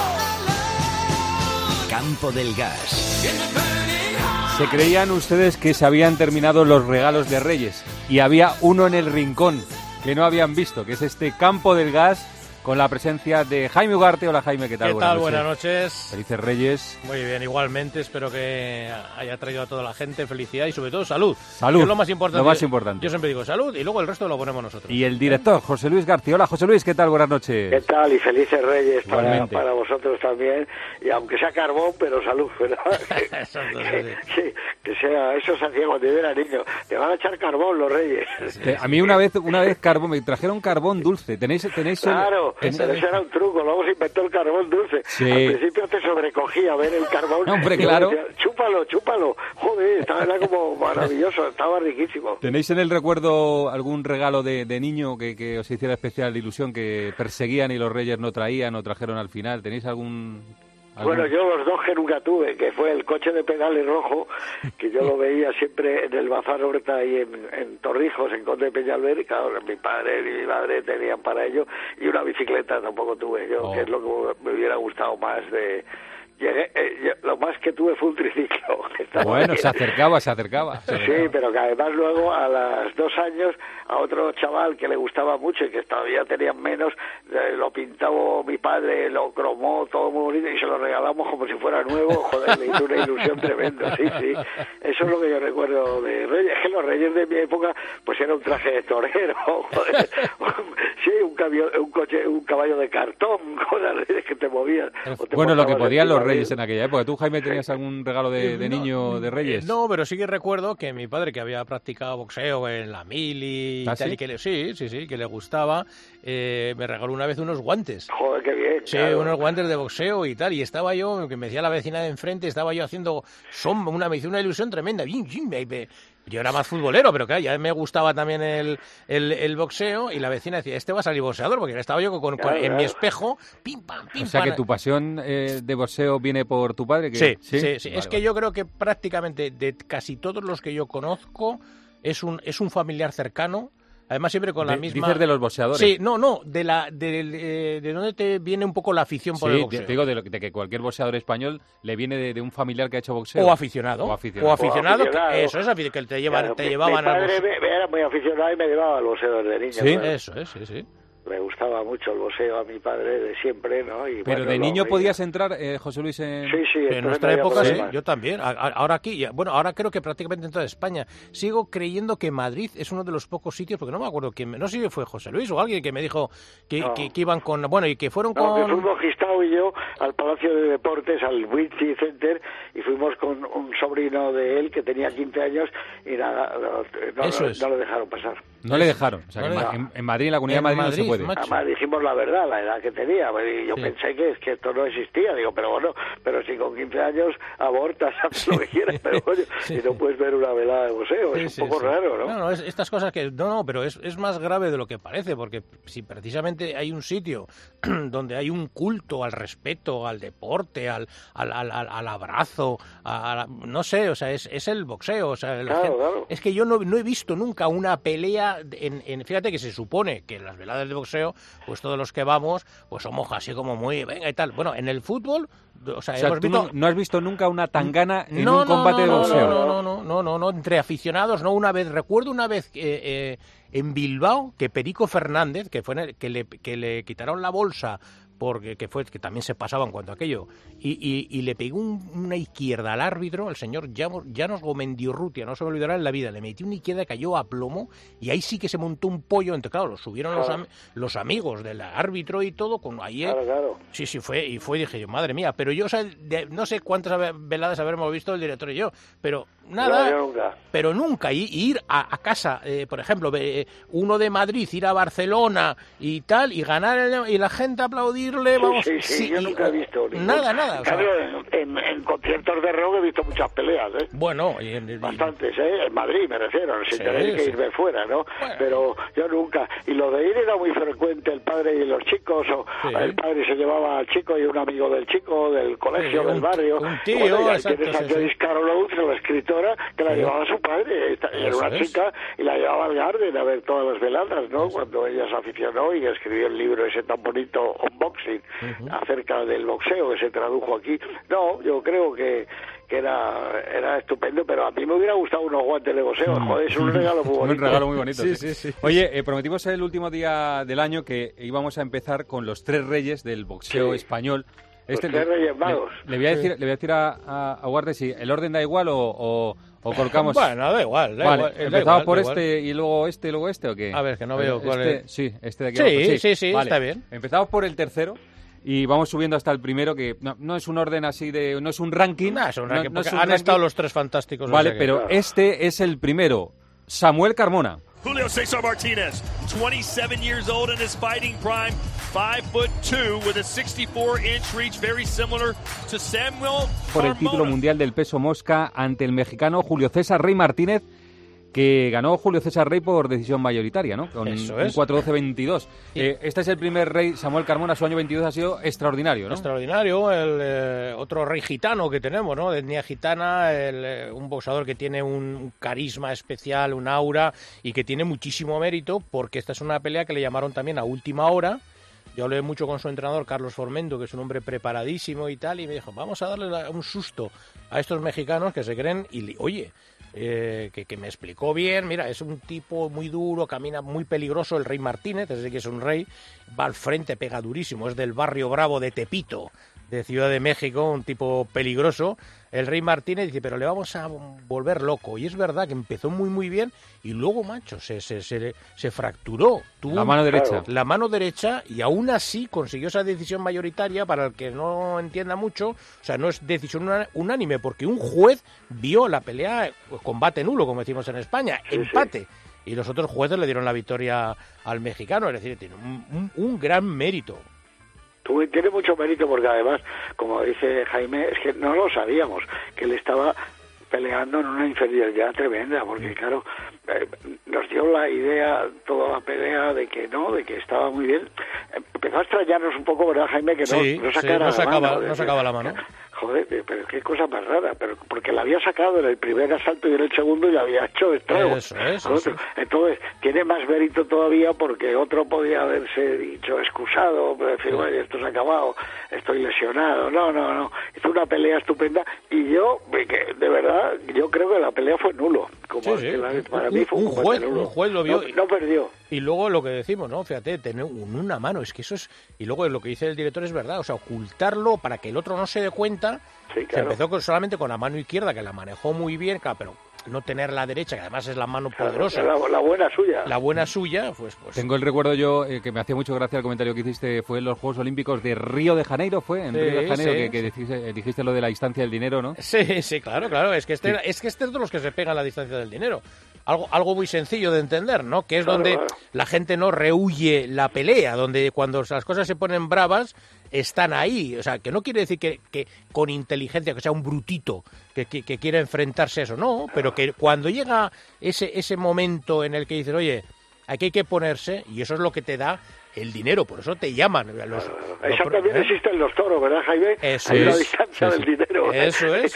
Campo del Gas. ¿Se creían ustedes que se habían terminado los regalos de Reyes? Y había uno en el rincón que no habían visto, que es este Campo del Gas, con la presencia de Jaime Ugarte. Hola Jaime, ¿qué tal? ¿Qué tal? Buenas noches. Felices Reyes. Muy bien, igualmente. Espero que haya traído a toda la gente felicidad y sobre todo salud. Salud. Que es lo más importante. Lo más importante. Yo siempre digo salud y luego el resto lo ponemos nosotros. Y el director, José Luis García. Hola José Luis, ¿qué tal? Buenas noches. ¿Qué tal? Y felices Reyes para vosotros también. Y aunque sea carbón, pero salud, ¿verdad? que sea, eso se hacía cuando yo era niño. Te van a echar carbón los Reyes. A mí una vez carbón, me trajeron carbón dulce. ¿Tenéis claro, pero eso era un truco, luego se inventó el carbón dulce. Sí. Al principio te sobrecogía ver el carbón. Hombre, claro. Decía, chúpalo. Joder, era como maravilloso, estaba riquísimo. ¿Tenéis en el recuerdo algún regalo de niño que os hiciera especial ilusión, que perseguían y los Reyes no traían o trajeron al final? ¿Tenéis algún...? Bueno, yo los dos que nunca tuve, que fue el coche de pedales rojo, que yo lo veía siempre en el Bazar Horta ahí en Torrijos, en Conde de Peñalver, y claro, mi padre y mi madre tenían para ello, y una bicicleta tampoco tuve yo, que es lo que me hubiera gustado más de... lo más que tuve fue un triciclo. Bueno, se acercaba. Sí, pero que además luego a los 2 años a otro chaval que le gustaba mucho y que todavía tenían menos, lo pintaba mi padre, lo cromó todo muy bonito y se lo regalamos como si fuera nuevo. Joder, le hizo una ilusión tremenda, sí. Eso es lo que yo recuerdo de Reyes. Es que los Reyes de mi época pues era un traje de torero, joder. Sí, un caballo de cartón con las Reyes que te movían. Bueno, lo que podían los Reyes en aquella época. ¿Tú, Jaime, tenías algún regalo de niño de Reyes? No, pero sí que recuerdo que mi padre, que había practicado boxeo en la mili y tal, ¿sí? y que que le gustaba, me regaló una vez unos guantes. Joder, qué bien. Sí, claro. unos guantes de boxeo y tal, y estaba yo, que me decía la vecina de enfrente, estaba yo haciendo sombra, me hizo una ilusión tremenda. Yo era más futbolero, pero claro, ya me gustaba también el boxeo, y la vecina decía, este va a salir boxeador, porque estaba yo en mi espejo, pim pam. O sea, que tu pasión de boxeo viene por tu padre. Sí. Vale, Es que yo creo que prácticamente de casi todos los que yo conozco es un familiar cercano. Además siempre con la misma... Dices de los boxeadores. Sí, no, de dónde te viene un poco la afición por el boxeo. Te digo de que cualquier boxeador español le viene de un familiar que ha hecho boxeo. O aficionado. Eso es, que te llevaban mi padre era muy aficionado y me llevaba al boxeo desde niño. ¿Sí? ¿No? Eso es, sí. Me gustaba mucho el boxeo a mi padre de siempre, ¿no? Y pero bueno, de niño podías entrar, José Luis, en... Sí, en nuestra época sí, yo también. Ahora ahora creo que prácticamente en toda España. Sigo creyendo que Madrid es uno de los pocos sitios, porque no me acuerdo quién, no sé si fue José Luis o alguien que me dijo que iban con... Bueno, y que fueron con... que fuimos Gistao y yo al Palacio de Deportes, al Whitney Center, y fuimos con un sobrino de él que tenía 15 años y nada, no lo dejaron pasar. No le dejaron. O sea, en Madrid, en la Comunidad de Madrid no se puede. Además dijimos la verdad, la edad que tenía. Y yo pensé que esto no existía. Digo, pero bueno, pero si con 15 años abortas, haces lo que quieras, pero bueno, y no puedes ver una velada de boxeo. Es un poco raro, ¿no? No, estas cosas que... No, pero es más grave de lo que parece, porque si precisamente hay un sitio donde hay un culto al respeto, al deporte, al abrazo, no sé, o sea, es el boxeo. O sea, claro. Es que yo no he visto nunca una pelea fíjate que se supone que en las veladas de boxeo, pues todos los que vamos, pues somos así como muy venga y tal. Bueno, en el fútbol, o sea hemos visto... no has visto nunca una tangana en un combate de boxeo. No, entre aficionados, no. Recuerdo una vez en Bilbao que Perico Fernández, que fue que le quitaron la bolsa porque que también se pasaba en cuanto a aquello, y le pegó una izquierda al árbitro, el señor Llanos Gomendiurrutia, no se me olvidará en la vida, le metió una izquierda, cayó a plomo, y ahí sí que se montó un pollo, claro, lo subieron los amigos del árbitro y todo, con ahí, sí, dije yo, madre mía, pero yo, o sea, no sé cuántas veladas habremos visto el director y yo, pero nada, pero nunca, y ir a casa, por ejemplo, uno de Madrid, ir a Barcelona y tal, y ganar, y la gente aplaudirle, vamos, yo nunca he visto nada. Claro, en conciertos de rock he visto muchas peleas, Bueno, bastantes, en Madrid me refiero, sin tener que irme fuera, ¿no? Bueno. Pero yo nunca, y lo de ir era muy frecuente, el padre y los chicos, o el padre se llevaba al chico y un amigo del chico, del colegio, del barrio, un tío, bueno, tienes a Joyce Carol Oates, la escritora, que la llevaba a su padre, era una chica, y la llevaba al Garden a ver todas las veladas, ¿no? Cuando ella se aficionó y escribió el libro ese tan bonito, Unboxing, acerca del boxeo, que se tradujo aquí. No, yo creo que era estupendo, pero a mí me hubiera gustado unos guantes de boxeo. Joder, es un regalo muy bonito. Un regalo muy bonito. Sí. Oye, prometimos el último día del año que íbamos a empezar con los 3 reyes del boxeo español. Los 3 reyes magos. Le voy a decir a Guarde si el orden da igual o colocamos. Bueno, da igual. Empezamos por y luego ¿o qué? A ver, que no veo cuál es. Sí, este de aquí. Sí, vale. Está bien. Empezamos por el tercero. Y vamos subiendo hasta el primero, que no es un orden así de... No es un ranking. No es un ranking, porque han estado los 3 fantásticos. Vale, pero este es el primero. Samuel Carmona. Julio César Martínez, 27 years old in his fighting prime, 5'2", with a 64-inch reach, very similar to Samuel Carmona. Por el título mundial del peso mosca ante el mexicano Julio César Rey Martínez, que ganó Julio César Rey por decisión mayoritaria, ¿no? Con un 4-12-22. Este es el primer rey, Samuel Carmona, su año 22 ha sido extraordinario, ¿no? Extraordinario, el otro rey gitano que tenemos, ¿no? De etnia gitana, un boxeador que tiene un carisma especial, un aura, y que tiene muchísimo mérito, porque esta es una pelea que le llamaron también a última hora. Yo hablé mucho con su entrenador, Carlos Formento, que es un hombre preparadísimo y tal, y me dijo, vamos a darle un susto a estos mexicanos que se creen, y oye... que me explicó bien, mira, es un tipo muy duro, camina muy peligroso, el Rey Martínez, es decir, que es un rey, va al frente, pega durísimo, es del barrio bravo de Tepito, de Ciudad de México, un tipo peligroso. El Rey Martínez dice, pero le vamos a volver loco. Y es verdad que empezó muy muy bien y luego, macho, se fracturó. Tuvo la mano derecha. La mano derecha, y aún así consiguió esa decisión mayoritaria. Para el que no entienda mucho, o sea, no es decisión unánime, porque un juez vio la pelea combate nulo, como decimos en España, empate. Y los otros jueces le dieron la victoria al mexicano. Es decir, tiene un gran mérito. Tiene mucho mérito porque además, como dice Jaime, es que no lo sabíamos, que él estaba peleando en una inferioridad tremenda, porque claro, nos dio la idea toda la pelea de que estaba muy bien. Empezó a extrañarnos un poco, ¿verdad, Jaime? Que no sacaba la mano. Joder, pero qué cosa más rara, pero porque la había sacado en el primer asalto y en el segundo y la había hecho estragos. Eso. Entonces, tiene más mérito todavía porque otro podía haberse dicho excusado, decir, bueno, esto se ha acabado, estoy lesionado. No. Hizo una pelea estupenda y yo, de verdad, yo creo que la pelea fue nulo. Para mí fue un juez lo vio. No perdió. Y luego lo que decimos, ¿no? Fíjate, tener una mano, es que eso es... Y luego lo que dice el director es verdad, o sea, ocultarlo para que el otro no se dé cuenta. Sí, claro. Se empezó solamente con la mano izquierda, que la manejó muy bien, claro, pero no tener la derecha, que además es la mano poderosa. La buena suya. La buena suya, pues... Tengo el recuerdo yo, que me hacía mucho gracia el comentario que hiciste, fue en los Juegos Olímpicos de Río de Janeiro, ¿fue? En Río de Janeiro, que dijiste lo de la distancia del dinero, ¿no? Sí, claro, es que este es de los que se pegan la distancia del dinero. Algo muy sencillo de entender, ¿no? Que es donde la gente no rehuye la pelea, donde cuando las cosas se ponen bravas, están ahí. O sea, que no quiere decir que con inteligencia, que sea un brutito que quiera enfrentarse a eso, no, pero que cuando llega ese momento en el que dices, oye, aquí hay que ponerse, y eso es lo que te da el dinero, por eso te llaman. Eso también existe en los toros, ¿verdad, Jaime? Hay una distancia del dinero. Eso es.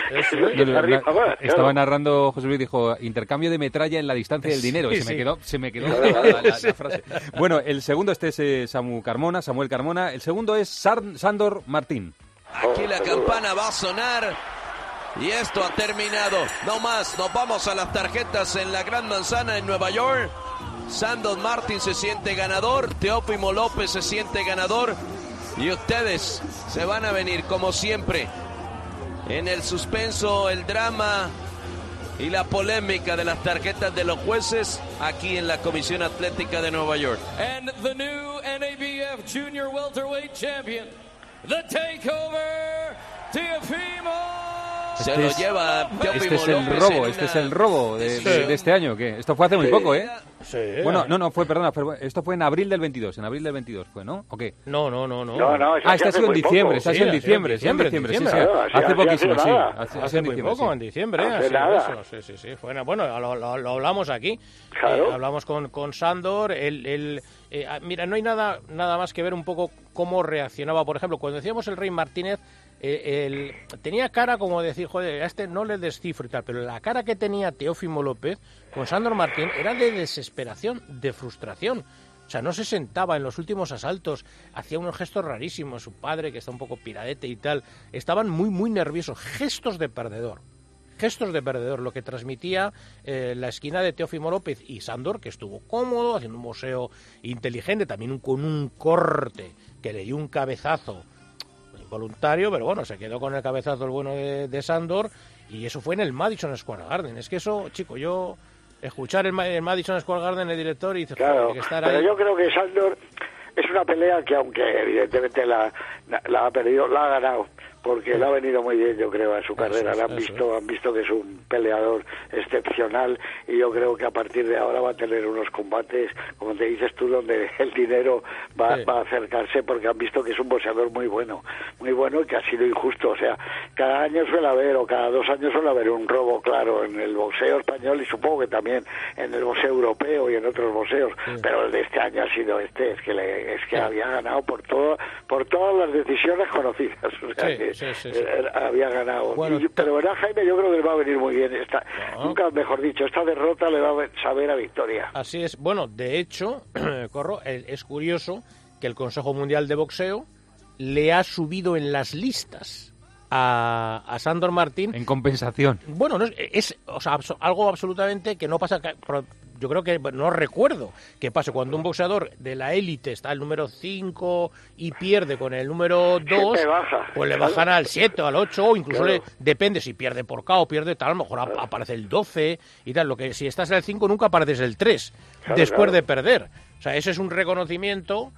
Estaba narrando, José Luis dijo, intercambio de metralla en la distancia del dinero, y se me quedó la frase. Bueno, el segundo, es Samuel Carmona, el segundo es Sandor Martín. Aquí la campana va a sonar y esto ha terminado. No más, nos vamos a las tarjetas en la Gran Manzana en Nueva York. Sandor Martín se siente ganador, Teófimo López se siente ganador, Y ustedes se van a venir, como siempre, en el suspenso, el drama y la polémica de las tarjetas de los jueces aquí en la Comisión Atlética de Nueva York. And the new NABF Junior Welterweight Champion, the Takeover, Teofimo. Se lo lleva Teófimo López. Este es el robo de este año. ¿Qué? Esto fue hace muy poco, ¿eh? Sí. Bueno, esto fue en abril del 22. En abril del 22 fue, ¿no? ¿O qué? No. Este ha sido en diciembre. Sí, hace poquísimo, sí. Hace muy poco, en diciembre. Sí. Bueno, lo hablamos aquí. Claro. Hablamos con Sándor. Mira, no hay nada más que ver un poco cómo reaccionaba. Por ejemplo, cuando decíamos el Rey Martínez, tenía cara como decir, joder, a este no le descifro y tal, pero la cara que tenía Teófimo López con Sándor Martín era de desesperación, de frustración. O sea, no se sentaba en los últimos asaltos, hacía unos gestos rarísimos. Su padre, que está un poco piradete y tal, estaban muy, muy nerviosos. Gestos de perdedor, lo que transmitía la esquina de Teófimo López y Sándor, que estuvo cómodo, haciendo un boxeo inteligente, también con un corte, que le dio un cabezazo voluntario, pero bueno, se quedó con el cabezazo el bueno de Sándor, y eso fue en el Madison Square Garden. Es que eso, chico, yo escuchar el Madison Square Garden, el director, y dice, claro, que estar pero ahí. Yo creo que Sándor es una pelea que, aunque evidentemente la ha perdido, la ha ganado, porque le ha venido muy bien, yo creo, a su carrera. Han visto que es un peleador excepcional, y yo creo que a partir de ahora va a tener unos combates, como te dices tú, donde el dinero va a acercarse, porque han visto que es un boxeador muy bueno, y que ha sido injusto. O sea, cada año suele haber, o cada 2 años suele haber un robo, claro, en el boxeo español, y supongo que también en el boxeo europeo y en otros boxeos, pero el de este año ha sido es que había ganado por todas las decisiones conocidas. O sea, había ganado. Bueno, pero verá, Jaime, yo creo que le va a venir muy bien. Nunca mejor dicho, esta derrota le va a saber a victoria. Así es. Bueno, de hecho, es curioso que el Consejo Mundial de Boxeo le ha subido en las listas a Sándor Martín. En compensación. Bueno, es algo absolutamente que no pasa. Yo creo que no recuerdo que pase cuando un boxeador de la élite está el número 5 y pierde con el número 2, pues le bajan al 7 o al 8, o incluso depende si pierde por KO o pierde tal, a lo mejor aparece el 12 y tal. Lo que si estás en el 5 nunca apareces el 3 después de perder. O sea, ese es un reconocimiento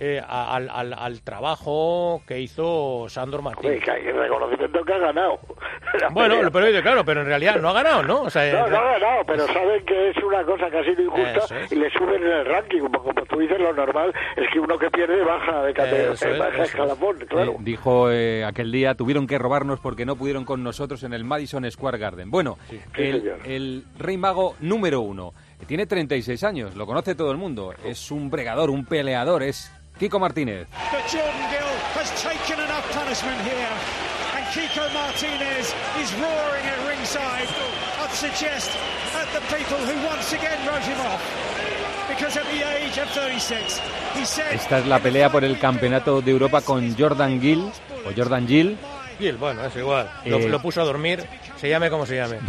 al trabajo que hizo Sándor Martín. Oye, que hay reconocimiento que ha ganado. Bueno, pero en realidad no ha ganado, ¿no? O sea, no ha ganado, pero saben que es una cosa que ha sido injusta y le suben en el ranking. Como tú dices, lo normal es que uno que pierde baja de categoría, baja escalafón, claro. Dijo aquel día, tuvieron que robarnos porque no pudieron con nosotros en el Madison Square Garden. Bueno, el Rey Mago número 1 tiene 36 años, lo conoce todo el mundo, es un bregador, un peleador, es Kiko Martínez. But Jordan Gill has taken enough punishment here, and Kiko Martínez is roaring at ringside. I'd suggest at the people who once again wrote him off, because at the age of 36, he said. Esta es la pelea por el campeonato de Europa con Jordan Gill, o Jordan Gill. Gill, bueno, es igual. Lo puso a dormir, se llame como se llame.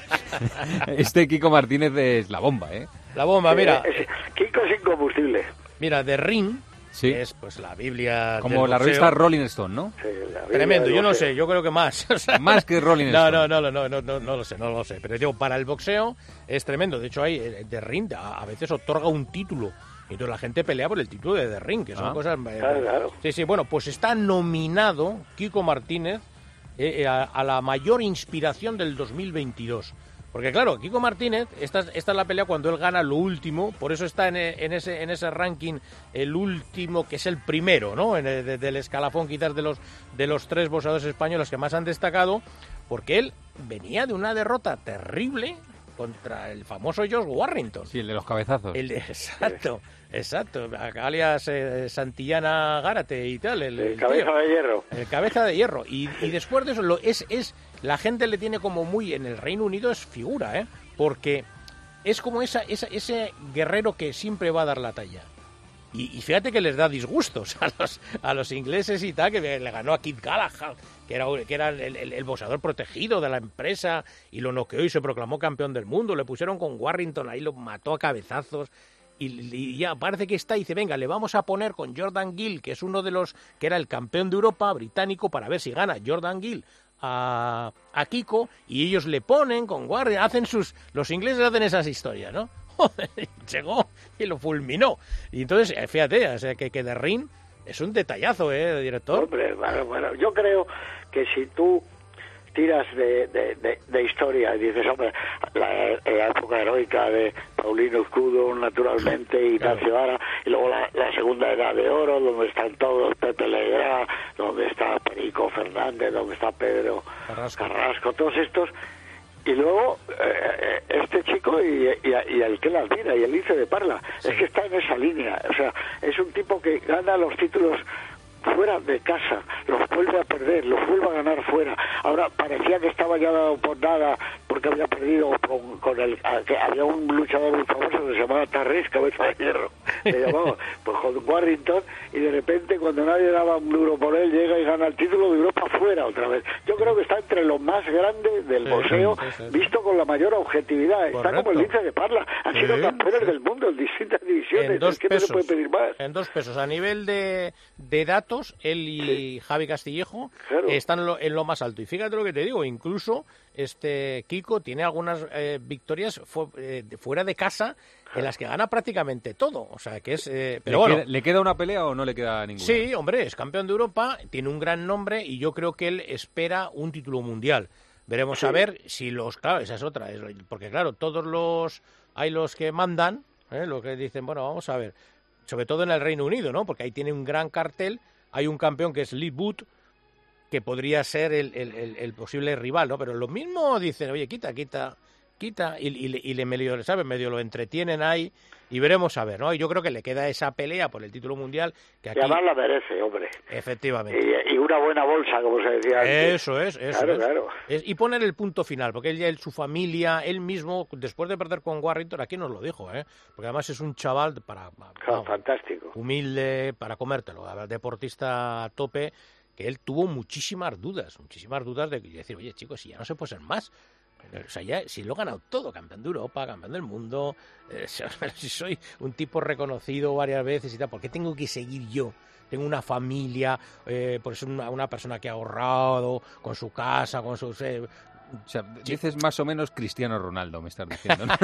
Este Kiko Martínez es la bomba, ¿eh? La bomba, mira. Kiko es incombustible. Mira, The Ring. Sí. Es pues la Biblia como del la boxeo. Revista Rolling Stone, ¿no? Sí, tremendo, yo no sé, yo creo que más. O sea, más que Rolling Stone. No lo sé. Pero digo, para el boxeo es tremendo. De hecho, The Ring a veces otorga un título. Y entonces la gente pelea por el título de The Ring, que son cosas. Claro. Sí, bueno, pues está nominado Kiko Martínez a la mayor inspiración del 2022. Porque claro, Kiko Martínez, esta es la pelea cuando él gana lo último, por eso está en ese ranking el último, que es el primero, ¿no? Del escalafón quizás de los 3 boxeadores españoles que más han destacado, porque él venía de una derrota terrible contra el famoso Josh Warrington. Sí, el de los cabezazos. Exacto, alias Santillana Gárate y tal. El cabeza de hierro. El cabeza de hierro. Y después de eso, la gente le tiene como muy, en el Reino Unido es figura, porque es como ese guerrero que siempre va a dar la talla. Y fíjate que les da disgustos a los ingleses y tal, que le ganó a Kid Galahad, que era el boxeador protegido de la empresa, y lo noqueó y se proclamó campeón del mundo. Le pusieron con Warrington, ahí lo mató a cabezazos. y ya parece que está, y dice, venga, le vamos a poner con Jordan Gill, que es uno de los que era el campeón de Europa británico, para ver si gana Jordan Gill a Kiko, y ellos le ponen con guardia, los ingleses hacen esas historias, ¿no? Joder, llegó y lo fulminó. Y entonces, fíjate, o sea, que de ring es un detallazo, director. Hombre, bueno, yo creo que si tú tiras de historia y dices, hombre, la época heroica de Paulino Escudo, naturalmente, y Ignacio Ara, y luego la segunda edad de oro, donde están todos, Pepe Legrá, donde está Perico Fernández, donde está Pedro Carrasco, todos estos, y luego este chico y el que la admira, y el Lince de Parla, es que está en esa línea, o sea, es un tipo que gana los títulos fuera de casa, los vuelve a perder, los vuelve a ganar fuera. Ahora parecía que estaba ya dado por nada porque había perdido con que había un luchador muy famoso que se llamaba Tarrés, cabeza de hierro, le llamaba, pues con Warrington, y de repente cuando nadie daba un duro por él, llega y gana el título de Europa fuera otra vez. Yo creo que está entre los más grandes del boxeo, visto con la mayor objetividad. Está como el Lince de Parla, han sido campeones del mundo en distintas divisiones, es que no se puede pedir más. En 2 pesos, a nivel de datos, él y Javi Castillejo están en lo más alto. Y fíjate lo que te digo, incluso Kiko tiene algunas victorias fuera de casa en las que gana prácticamente todo. O sea, que es... pero ¿Le queda una pelea o no le queda ninguna? Sí, hombre, es campeón de Europa, tiene un gran nombre y yo creo que él espera un título mundial. Veremos a ver si claro, esa es otra. Porque claro, hay los que mandan, los que dicen, bueno, vamos a ver, sobre todo en el Reino Unido, ¿no? Porque ahí tiene un gran cartel. Hay un campeón que es Lee Booth, que podría ser el posible rival, ¿no? Pero lo mismo dicen, oye, quita, y le medio, ¿sabes? Medio lo entretienen ahí, y veremos a ver, ¿no? Y yo creo que le queda esa pelea por el título mundial, que aquí... Y además la merece, hombre. Efectivamente. Y una buena bolsa, como se decía antes. Eso es. Claro. Y poner el punto final, porque su familia, él mismo, después de perder con Warrington, aquí nos lo dijo, porque además es un chaval fantástico, humilde, para comértelo, deportista a tope, que él tuvo muchísimas dudas de decir, oye, chicos, si ya no se puede ser más. O sea, ya, si lo he ganado todo, campeón de Europa, campeón del mundo, si soy un tipo reconocido varias veces y tal, ¿por qué tengo que seguir yo? Tengo una familia, por eso una persona que ha ahorrado con su casa, con sus... O sea, dices más o menos Cristiano Ronaldo, me estás diciendo, ¿no? Sí.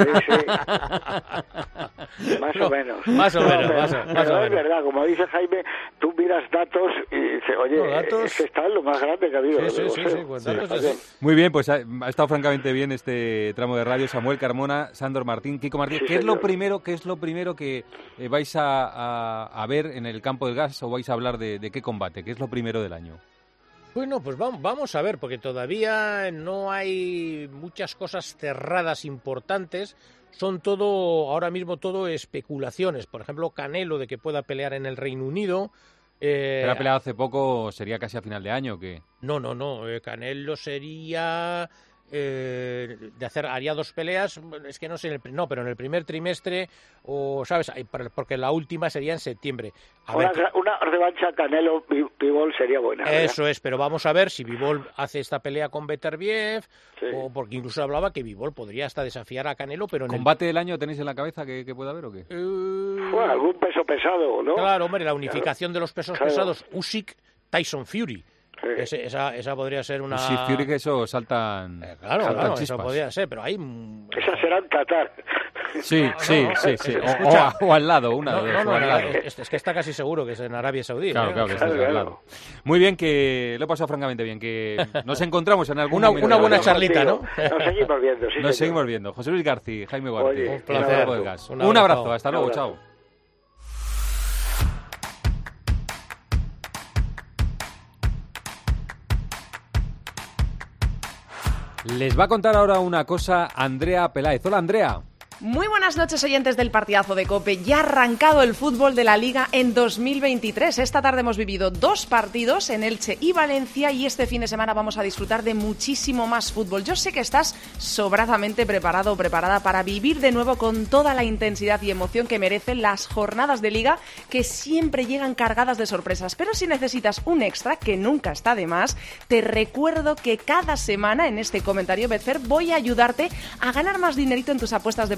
Más o menos. Es verdad, como dice Jaime, tú miras datos y dices, oye, es que está lo más grande que ha habido. Sí. Muy bien, pues ha estado francamente bien este tramo de radio. Samuel Carmona, Sándor Martín, Kiko Martín. ¿Qué es lo primero que vais a ver en el campo del gas, o vais a hablar de qué combate? ¿Qué es lo primero del año? Bueno, pues vamos a ver, porque todavía no hay muchas cosas cerradas importantes. Son ahora mismo todo especulaciones. Por ejemplo, Canelo, de que pueda pelear en el Reino Unido. Pero ha peleado hace poco, sería casi a final de año, ¿o qué? No. Canelo sería... haría 2 peleas, es que no sé, pero en el primer trimestre, o sabes, porque la última sería en septiembre. Una revancha Canelo-Bivol sería buena, ¿verdad? Eso es, pero vamos a ver si Bivol hace esta pelea con Beterbiev, o porque incluso hablaba que Bivol podría hasta desafiar a Canelo, pero en ¿Combate del año tenéis en la cabeza que pueda haber o qué? Bueno, algún peso pesado, ¿no? Claro, hombre, la unificación de los pesos pesados, Usyk, Tyson Fury. Esa podría ser una... Sí, Fury, que eso saltan Claro, chispas. eso podría ser, pero hay... Esas serán Qatar. Sí. O al lado, una de dos. Es que está casi seguro que es en Arabia Saudí. Claro, que está al lado. Muy bien, que lo he pasado francamente bien, que nos encontramos en algún una buena charlita, ¿no? Nos seguimos viendo, José Luis García, Jaime Guarte. Un placer. Un abrazo, hasta luego, chao. Les va a contar ahora una cosa Andrea Peláez. Hola, Andrea. Muy buenas noches, oyentes del partidazo de COPE. Ya ha arrancado el fútbol de la Liga en 2023. Esta tarde hemos vivido 2 partidos en Elche y Valencia, y este fin de semana vamos a disfrutar de muchísimo más fútbol. Yo sé que estás sobradamente preparado o preparada para vivir de nuevo con toda la intensidad y emoción que merecen las jornadas de Liga, que siempre llegan cargadas de sorpresas. Pero si necesitas un extra, que nunca está de más, te recuerdo que cada semana en este comentario Betfair voy a ayudarte a ganar más dinerito en tus apuestas deportivas.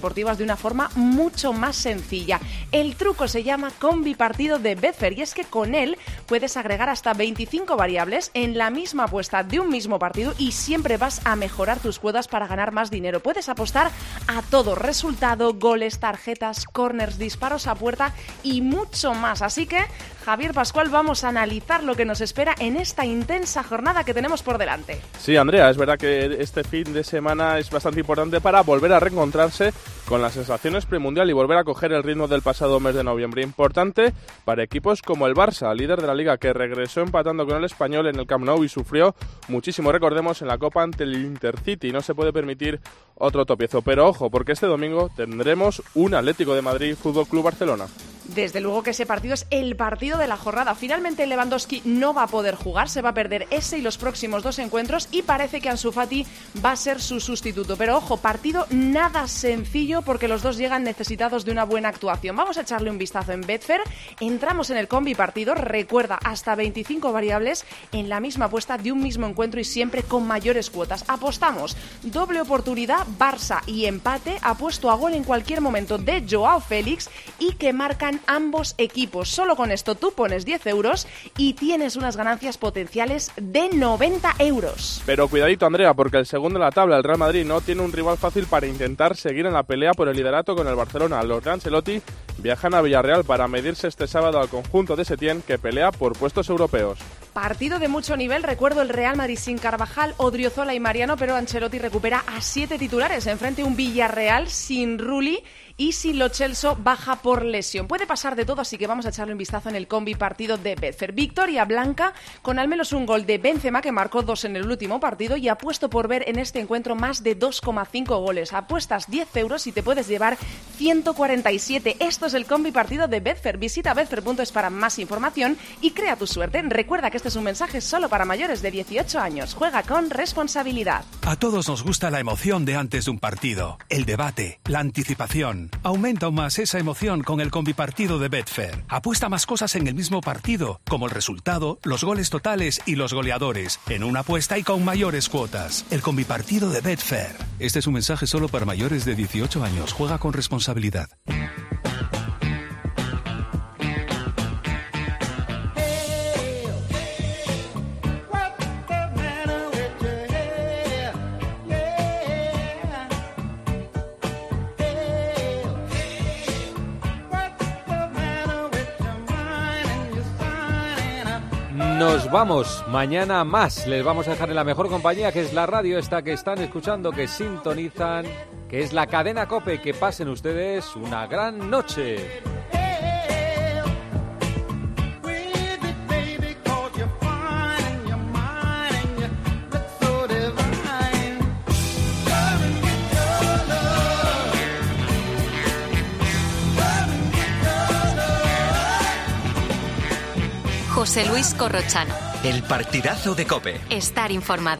deportivas de una forma mucho más sencilla. El truco se llama Combi Partido de Betfair y es que con él puedes agregar hasta 25 variables en la misma apuesta de un mismo partido y siempre vas a mejorar tus cuotas para ganar más dinero. Puedes apostar a todo: resultado, goles, tarjetas, corners, disparos a puerta y mucho más. Así que, Javier Pascual, vamos a analizar lo que nos espera en esta intensa jornada que tenemos por delante. Sí, Andrea, es verdad que este fin de semana es bastante importante para volver a reencontrarse con las sensaciones premundial y volver a coger el ritmo del pasado mes de noviembre. Importante para equipos como el Barça, líder de la Liga, que regresó empatando con el Español en el Camp Nou y sufrió muchísimo, recordemos, en la Copa ante el Intercity. No se puede permitir otro tropiezo, pero ojo, porque este domingo tendremos un Atlético de Madrid Fútbol Club Barcelona. Desde luego que ese partido es el partido de la jornada. Finalmente Lewandowski no va a poder jugar, se va a perder ese y los próximos 2 encuentros y parece que Ansu Fati va a ser su sustituto. Pero ojo, partido nada sencillo porque los dos llegan necesitados de una buena actuación. Vamos a echarle un vistazo en Betfair. Entramos en el combi partido, recuerda, hasta 25 variables en la misma apuesta de un mismo encuentro y siempre con mayores cuotas. Apostamos doble oportunidad, Barça y empate, apuesto a gol en cualquier momento de Joao Félix y que marcan ambos equipos. Solo con esto tú pones 10 euros y tienes unas ganancias potenciales de 90 euros. Pero cuidadito, Andrea, porque el segundo de la tabla, el Real Madrid, no tiene un rival fácil para intentar seguir en la pelea por el liderato con el Barcelona. Los de Ancelotti viajan a Villarreal para medirse este sábado al conjunto de Setién, que pelea por puestos europeos. Partido de mucho nivel, recuerdo el Real Madrid sin Carvajal, Odriozola y Mariano, pero Ancelotti recupera a 7 titulares, enfrente un Villarreal sin Rulli y sin Lo Celso baja por lesión. Puede pasar de todo, así que vamos a echarle un vistazo en el combi partido de Betfair. Victoria blanca con al menos un gol de Benzema, que marcó 2 en el último partido, y apuesto por ver en este encuentro más de 2,5 goles. Apuestas 10 euros y te puedes llevar 147. Esto es el combi partido de Betfair. Visita betfair.es para más información y crea tu suerte. Recuerda que este es un mensaje solo para mayores de 18 años. Juega con responsabilidad. A todos nos gusta la emoción de antes de un partido, el debate, la anticipación. Aumenta aún más esa emoción con el combipartido de Betfair. Apuesta más cosas en el mismo partido, como el resultado, los goles totales y los goleadores, en una apuesta y con mayores cuotas. El combipartido de Betfair. Este es un mensaje solo para mayores de 18 años. Juega con responsabilidad. Nos vamos, mañana más. Les vamos a dejar en la mejor compañía, que es la radio esta que están escuchando, que sintonizan, que es la cadena COPE. Que pasen ustedes una gran noche. José Luis Corrochano. El partidazo de COPE. Estar informado.